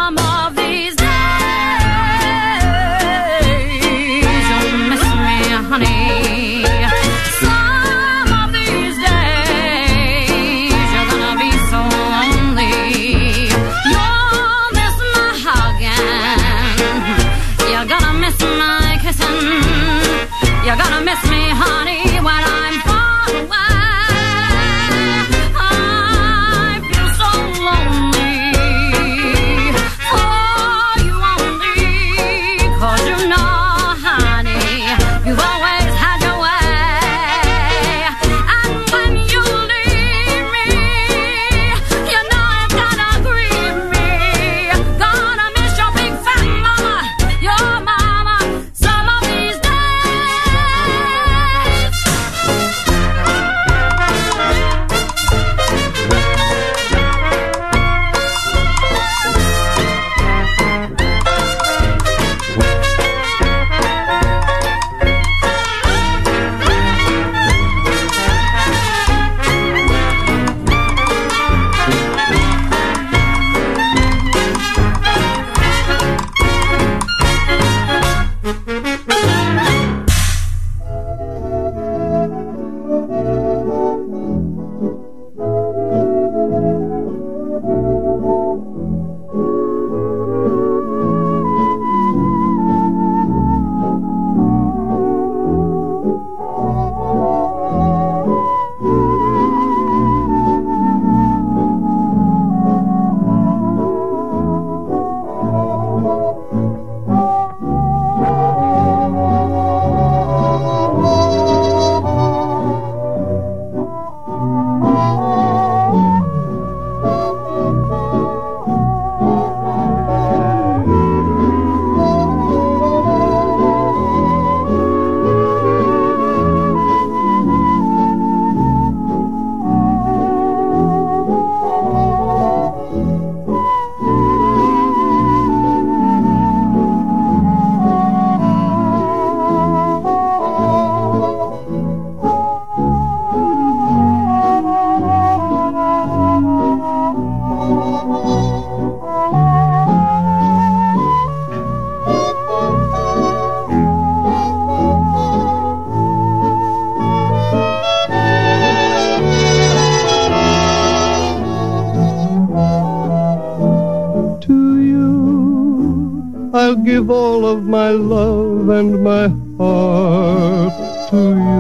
I'll give all of my love and my heart to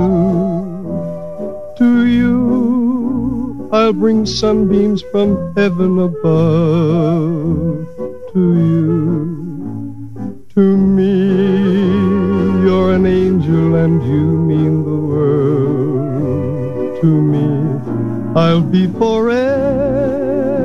you. To you, I'll bring sunbeams from heaven above. To you, to me, you're an angel and you mean the world. To me, I'll be forever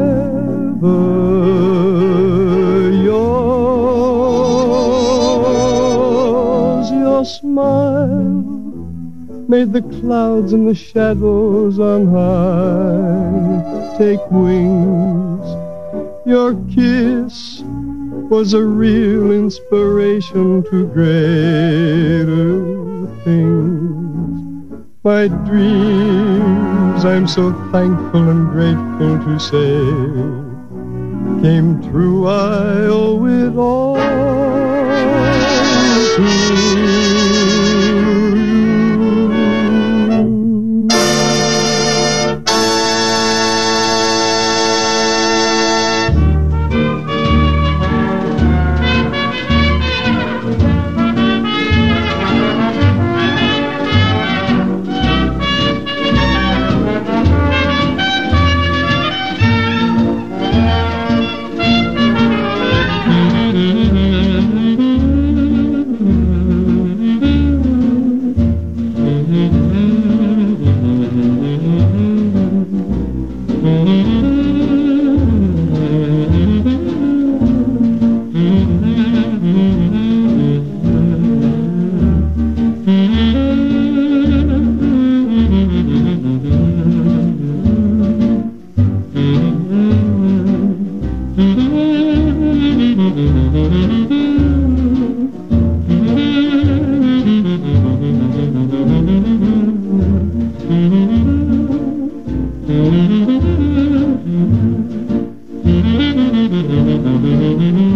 yours. Your smile made the clouds and the shadows on high take wings. Your kiss was a real inspiration to greater things. My dreams, I'm so thankful and grateful to say, came true. I owe it all to you. Mm-hmm.